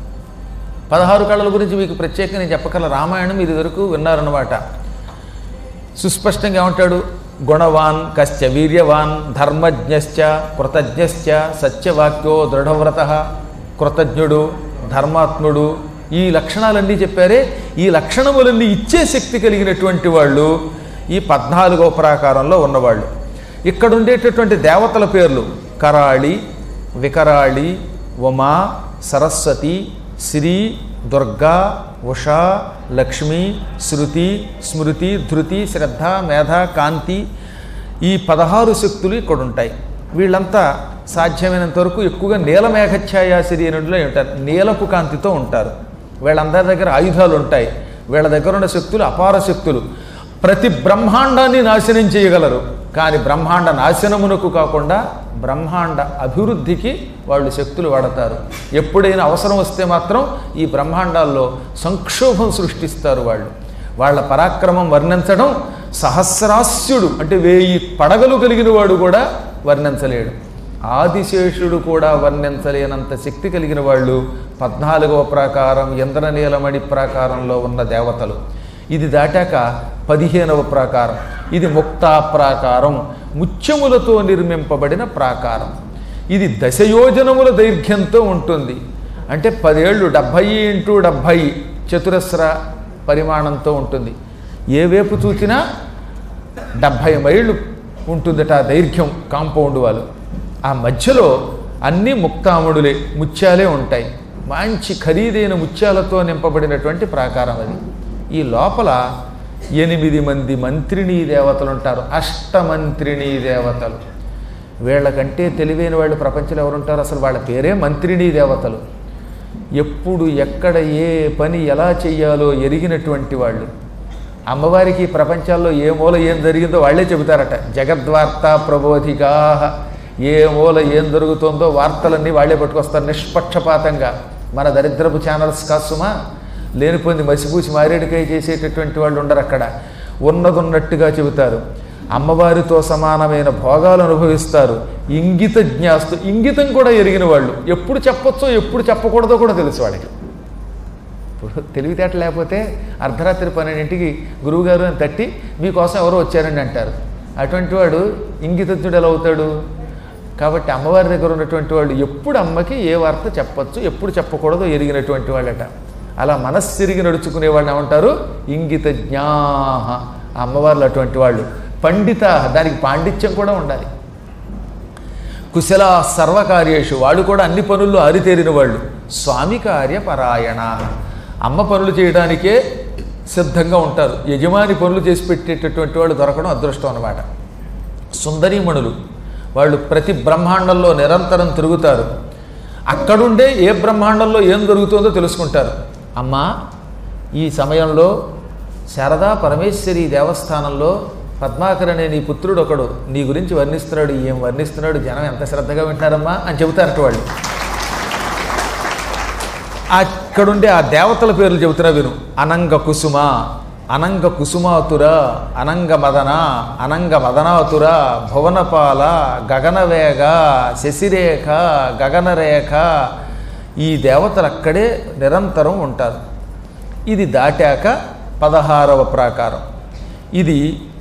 16 కళల గురించి మీకు ప్రత్యేకంగా నేను చెప్పగల, రామాయణం ఇది వరకు విన్నారన్నమాట. సుస్పష్టంగా ఏమంటాడు? గుణవాన్ కశ్చ వీర్యవాన్ ధర్మజ్ఞశ్చ కృతజ్ఞశ్చ సత్యవాక్యో దృఢవ్రత. కృతజ్ఞుడు, ధర్మాత్ముడు, ఈ లక్షణాలన్నీ చెప్పారే. ఈ లక్షణములన్నీ ఇచ్చే శక్తి కలిగినటువంటి వాళ్ళు ఈ 14వ ప్రాకారంలో ఉన్నవాళ్ళు. ఇక్కడ ఉండేటటువంటి దేవతల పేర్లు కరాళి, వికరాళి, ఉమా, సరస్వతి, శ్రీ, దుర్గా, ఉషా, లక్ష్మి, శృతి, స్మృతి, ధృతి, శ్రద్ధ, మేధ, కాంతి, ఈ 16 శక్తులు ఇక్కడ ఉంటాయి. వీళ్ళంతా సాధ్యమైనంత వరకు ఎక్కువగా నీలమేఘఛాయా శరీరంలో ఉంటారు, నీలపు కాంతితో ఉంటారు. వీళ్ళందరి దగ్గర ఆయుధాలు ఉంటాయి. వీళ్ళ దగ్గర ఉన్న శక్తులు అపార శక్తులు. ప్రతి బ్రహ్మాండాన్ని నాశనం చేయగలరు. కానీ బ్రహ్మాండ నాశనమునకు కాకుండా బ్రహ్మాండ అభివృద్ధికి వాళ్ళు శక్తులు వాడతారు. ఎప్పుడైనా అవసరం వస్తే మాత్రం ఈ బ్రహ్మాండాల్లో సంక్షోభం సృష్టిస్తారు వాళ్ళు. వాళ్ళ పరాక్రమం వర్ణించడం సహస్రాస్యుడు అంటే 1000 పడగలు కలిగిన వాడు కూడా వర్ణించలేడు. ఆదిశేషుడు కూడా వర్ణించలేనంత శక్తి కలిగిన వాళ్ళు 14వ ప్రాకారం ఇంద్రనీలమణి ప్రాకారంలో ఉన్న దేవతలు. ఇది దాటాక 15వ ప్రాకారం. ఇది ముక్తా ప్రాకారం, ముత్యములతో నిర్మింపబడిన ప్రాకారం. ఇది 10 యోజనముల దైర్ఘ్యంతో ఉంటుంది. అంటే 10 ఏళ్ళు 70 × 70 చతురస్ర పరిమాణంతో ఉంటుంది. ఏ వైపు చూసినా 70 మైళ్ళు ఉంటుందట ఆ దైర్ఘ్యం కాంపౌండ్ వాళ్ళు. ఆ మధ్యలో అన్నీ ముక్తాముడులే, ముత్యాలే ఉంటాయి. మంచి ఖరీదైన ముత్యాలతో నింపబడినటువంటి ప్రాకారం అది. ఈ లోపల 8 మంది మంత్రిణీ దేవతలు ఉంటారు, అష్టమంత్రిణీ దేవతలు. వీళ్ళకంటే తెలివైన వాళ్ళు ప్రపంచంలో ఎవరుంటారు? అసలు వాళ్ళ పేరే మంత్రిణీ దేవతలు. ఎప్పుడు ఎక్కడ ఏ పని ఎలా చెయ్యాలో ఎరిగినటువంటి వాళ్ళు. అమ్మవారికి ప్రపంచాల్లో ఏ మూల ఏం జరిగిందో వాళ్ళే చెబుతారట. జగద్వార్త ప్రబోధికా, ఏ మూల ఏం జరుగుతుందో వార్తలన్నీ వాళ్ళే పట్టుకొస్తారు నిష్పక్షపాతంగా. మన దరిద్రపు ఛానల్స్ కాసుమా, లేనిపోయింది మసిపూసి మారేడుకాయ చేసేటటువంటి వాళ్ళు ఉండరు. అక్కడ ఉన్నదున్నట్టుగా చెబుతారు. అమ్మవారితో సమానమైన భోగాలు అనుభవిస్తారు. ఇంగిత జ్ఞాస్తు, ఇంగితం కూడా ఎరిగిన వాళ్ళు. ఎప్పుడు చెప్పొచ్చో ఎప్పుడు చెప్పకూడదో కూడా తెలుసు వాళ్ళకి. ఇప్పుడు తెలివితేట లేకపోతే అర్ధరాత్రి 12ంటికి గురువుగారు అని తట్టి మీకోసం ఎవరో వచ్చారండి అంటారు. అటువంటి వాడు ఇంగితజ్ఞుడు ఎలా అవుతాడు? కాబట్టి అమ్మవారి దగ్గర ఉన్నటువంటి వాళ్ళు ఎప్పుడు అమ్మకి ఏ వార్త చెప్పచ్చు ఎప్పుడు చెప్పకూడదో ఎరిగినటువంటి వాళ్ళట. అలా మనస్సిరిగి నడుచుకునే వాళ్ళని ఏమంటారు? ఇంగితజ్ఞాః. అమ్మవార్లు అటువంటి వాళ్ళు. పండిత, దానికి పాండిత్యం కూడా ఉండాలి. కుశల సర్వకార్యేషు, వాళ్ళు కూడా అన్ని పనుల్లో ఆరితేరిన వాళ్ళు. స్వామి కార్యపరాయణ, అమ్మ పనులు చేయడానికే సిద్ధంగా ఉంటారు. యజమాని పనులు చేసి పెట్టేటటువంటి వాళ్ళు దొరకడం అదృష్టం అన్నమాట. సుందరీమణులు, వాళ్ళు ప్రతి బ్రహ్మాండంలో నిరంతరం తిరుగుతారు. అక్కడుండే ఏ బ్రహ్మాండంలో ఏం జరుగుతుందో తెలుసుకుంటారు. అమ్మా, ఈ సమయంలో శారదా పరమేశ్వరి దేవస్థానంలో పద్మాకర్ అనే నీ పుత్రుడు ఒకడు నీ గురించి వర్ణిస్తున్నాడు. ఏం వర్ణిస్తున్నాడు, జనం ఎంత శ్రద్ధగా వింటారమ్మా అని చెబుతారట వాళ్ళు. అక్కడుండే ఆ దేవతల పేర్లు చెబుతున్నా విను. అనంగ కుసుమ, అనంగ కుసుమాతుర, అనంగ మదన, అనంగ మదనాతుర, భువనపాల, గగనవేగ, శశిరేఖ, గగనరేఖ. ఈ దేవతలు అక్కడే నిరంతరం ఉంటారు. ఇది దాటాక 16వ ప్రాకారం. ఇది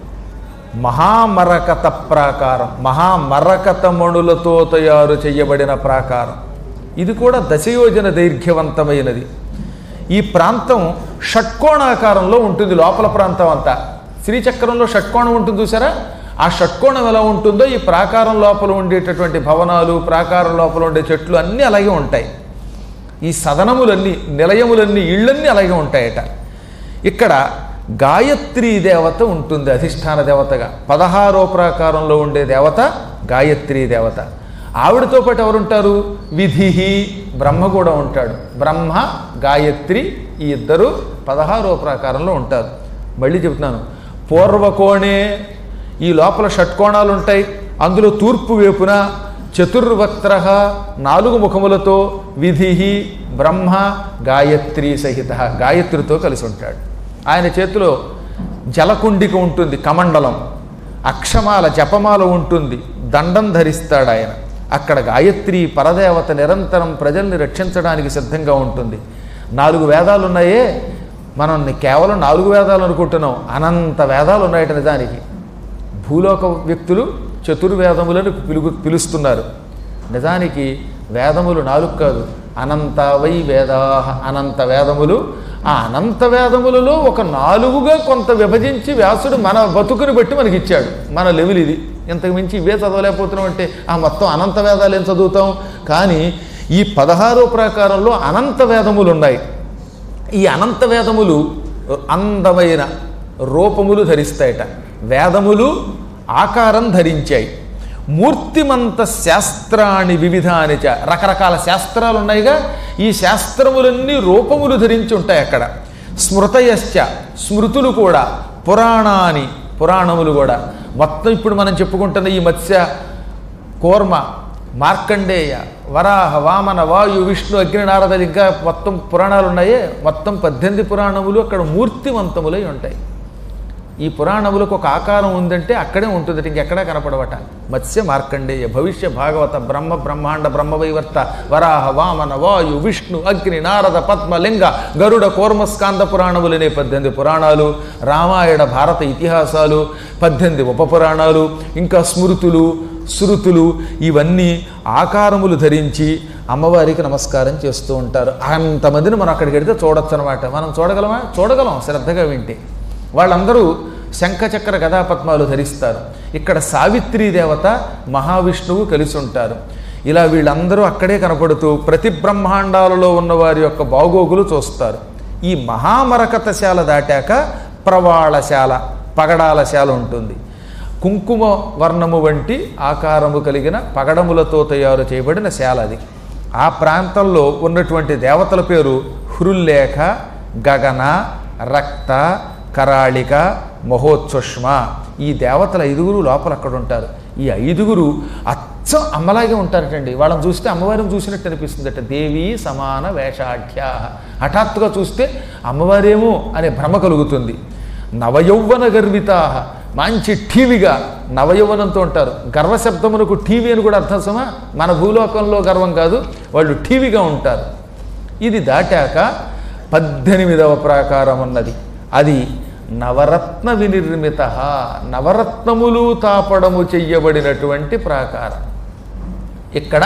మహామరకత ప్రాకారం, మహామరకత మణులతో తయారు చేయబడిన ప్రాకారం. ఇది కూడా దశయోజన దైర్ఘ్యవంతమైనది. ఈ ప్రాంతం షట్కోణాకారంలో ఉంటుంది. లోపల ప్రాంతం అంతా శ్రీచక్రంలో షట్కోణం ఉంటుంది చూసారా, ఆ షట్కోణం ఎలా ఉంటుందో ఈ ప్రాకారం లోపల ఉండేటటువంటి భవనాలు, ప్రాకారం లోపల ఉండే చెట్లు అన్నీ అలాగే ఉంటాయి. ఈ సదనములన్నీ, నిలయములన్నీ, ఇళ్ళన్నీ అలాగే ఉంటాయట. ఇక్కడ గాయత్రీ దేవత ఉంటుంది అధిష్టాన దేవతగా. 16వ ప్రాకారంలో ఉండే దేవత గాయత్రీ దేవత. ఆవిడతో పాటు ఎవరుంటారు? విధిహి, బ్రహ్మ కూడా ఉంటాడు. బ్రహ్మ, గాయత్రి ఈ ఇద్దరు 16వ ప్రాకారంలో ఉంటారు. మళ్ళీ చెబుతున్నాను, పూర్వకోణే, ఈ లోపల షట్కోణాలు ఉంటాయి. అందులో తూర్పు వైపున చతుర్వక్త్ర, 4 ముఖములతో విధిహి బ్రహ్మ గాయత్రీ సహిత, గాయత్రితో కలిసి ఉంటాడు. ఆయన చేతిలో జలకుండిక ఉంటుంది, కమండలం, అక్షమాల జపమాల ఉంటుంది, దండం ధరిస్తాడు ఆయన. అక్కడ గాయత్రి పరదేవత నిరంతరం ప్రజల్ని రక్షించడానికి సిద్ధంగా ఉంటుంది. 4 వేదాలు ఉన్నాయే, మనం కేవలం 4 వేదాలు అనుకుంటున్నాం, అనంత వేదాలు ఉన్నాయట నిజానికి. భూలోక వ్యక్తులు చతుర్వేదములను పిలుస్తున్నారు. నిజానికి వేదములు 4 కాదు, అనంత వై వేదా, అనంత వేదములు. ఆ అనంత వేదములలో ఒక 4గా కొంత విభజించి వ్యాసుడు మన బతుకుని బట్టి మనకి ఇచ్చాడు. మన లెవెల్ ఇది. ఇంతకు మించి ఇవే చదవలేకపోతున్నాం అంటే ఆ మొత్తం అనంత వేదాలు ఏం చదువుతాం? కానీ ఈ 16వ ప్రాకారంలో అనంత వేదములు ఉన్నాయి. ఈ అనంత వేదములు అందమైన రూపములు ధరిస్తాయట. వేదములు ఆకారం ధరించాయి. మూర్తిమంత శాస్త్రాన్ని వివిధాని చ, రకరకాల శాస్త్రాలు ఉన్నాయిగా. ఈ శాస్త్రములన్నీ రూపములు ధరించి ఉంటాయి అక్కడ. స్మృతయశ్చ, స్మృతులు కూడా, పురాణాని, పురాణములు కూడా. మొత్తం ఇప్పుడు మనం చెప్పుకుంటున్న ఈ మత్స్య, కూర్మ, మార్కండేయ, వరాహ, వామన, వాయు, విష్ణు, అగ్ని, నారదులు, ఇంకా మొత్తం పురాణాలు ఉన్నాయే, మొత్తం 18 పురాణములు అక్కడ మూర్తివంతములై ఉంటాయి. ఈ పురాణములకు ఒక ఆకారం ఉందంటే అక్కడే ఉంటుంది, ఇంకెక్కడా కనపడవట. మత్స్య, మార్కండేయ, భవిష్య, భాగవత, బ్రహ్మ, బ్రహ్మాండ, బ్రహ్మవైవర్త, వరాహ, వామన, వాయు, విష్ణు, అగ్ని, నారద, పద్మ, లింగ, గరుడ, కూర్మ, స్కాంద పురాణములనే 18 పురాణాలు, రామాయణ, భారత ఇతిహాసాలు 18 ఉపపురాణాలు, ఇంకా స్మృతులు, శృతులు, ఇవన్నీ ఆకారములు ధరించి అమ్మవారికి నమస్కారం చేస్తూ ఉంటారు. అంతమందిని మనం అక్కడికి వెడితే చూడొచ్చు అనమాట. మనం చూడగలమా? చూడగలం, శ్రద్ధగా వింటే. వాళ్ళందరూ శంఖచక్ర గదాపద్మాలు ధరిస్తారు. ఇక్కడ సావిత్రీ దేవత, మహావిష్ణువు కలిసి ఉంటారు. ఇలా వీళ్ళందరూ అక్కడే కనపడుతూ ప్రతి బ్రహ్మాండాలలో ఉన్న వారి యొక్క బాగోగులు చూస్తారు. ఈ మహామరకతశాల దాటాక ప్రవాళశాల, పగడాలశాల ఉంటుంది. కుంకుమ వర్ణము వంటి ఆకారము కలిగిన పగడములతో తయారు చేయబడిన శాల అది. ఆ ప్రాంతంలో ఉన్నటువంటి దేవతల పేరు హృల్లేఖ, గగన, రక్త, కరాళిక, మహోత్సుష్మ. ఈ దేవతల 5గురు లోపల అక్కడ ఉంటారు. ఈ 5గురు అచ్చం అమ్మలాగే ఉంటారటండి. వాళ్ళని చూస్తే అమ్మవారిని చూసినట్టు అనిపిస్తుందట. దేవి సమాన వేషాఢ్య. హఠాత్తుగా చూస్తే అమ్మవారేమో అనే భ్రమ కలుగుతుంది. నవయౌవన గర్వితా, మంచి ఠీవిగా నవయౌవనంతో ఉంటారు. గర్వశబ్దమునకు ఠీవి అని కూడా అర్థం సమా. మన భూలోకంలో గర్వం కాదు, వాళ్ళు ఠీవిగా ఉంటారు. ఇది దాటాక 18వ ప్రాకారం ఉన్నది. అది నవరత్న వినిర్మిత, నవరత్నములు తాపడము చెయ్యబడినటువంటి ప్రాకారం. ఇక్కడ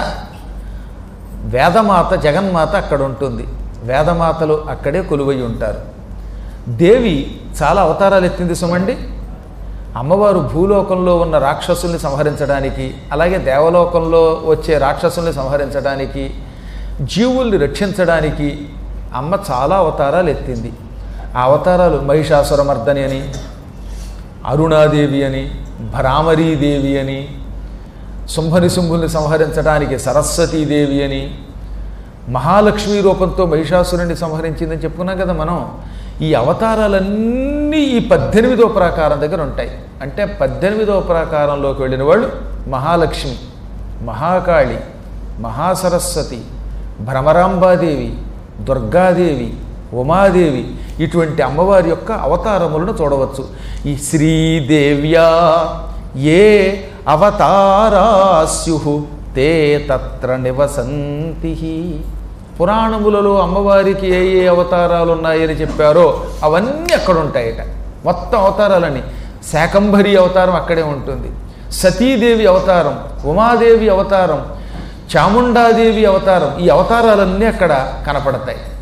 వేదమాత జగన్మాత అక్కడ ఉంటుంది. వేదమాతలు అక్కడే కొలువై ఉంటారు. దేవి చాలా అవతారాలు ఎత్తింది సుమండి. అమ్మవారు భూలోకంలో ఉన్న రాక్షసుల్ని సంహరించడానికి, అలాగే దేవలోకంలో వచ్చే రాక్షసుల్ని సంహరించడానికి, జీవుల్ని రక్షించడానికి అమ్మ చాలా అవతారాలు ఎత్తింది. ఆ అవతారాలు మహిషాసురమర్దని అని, అరుణాదేవి అని, భ్రామరీదేవి అని, శుంభుల్ని సంహరించడానికి సరస్వతీదేవి అని, మహాలక్ష్మీ రూపంతో మహిషాసురుణ్ణి సంహరించిందని చెప్పుకున్నాం కదా మనం. ఈ అవతారాలన్నీ ఈ 18వ ప్రాకారం దగ్గర ఉంటాయి. అంటే 18వ ప్రాకారంలోకి వెళ్ళిన వాళ్ళు మహాలక్ష్మి, మహాకాళి, మహాసరస్వతి, భ్రమరాంబాదేవి, దుర్గాదేవి, ఉమాదేవి, ఇటువంటి అమ్మవారి యొక్క అవతారములను చూడవచ్చు. ఈ శ్రీదేవ్యా ఏ అవతారాస్యు తే తత్ర నివసంతి. పురాణములలో అమ్మవారికి ఏ ఏ అవతారాలు ఉన్నాయని చెప్పారో అవన్నీ అక్కడ ఉంటాయట. మొత్తం అవతారాలని. శాకంభరి అవతారం అక్కడే ఉంటుంది, సతీదేవి అవతారం, ఉమాదేవి అవతారం, చాముండాదేవి అవతారం, ఈ అవతారాలన్నీ అక్కడ కనపడతాయి.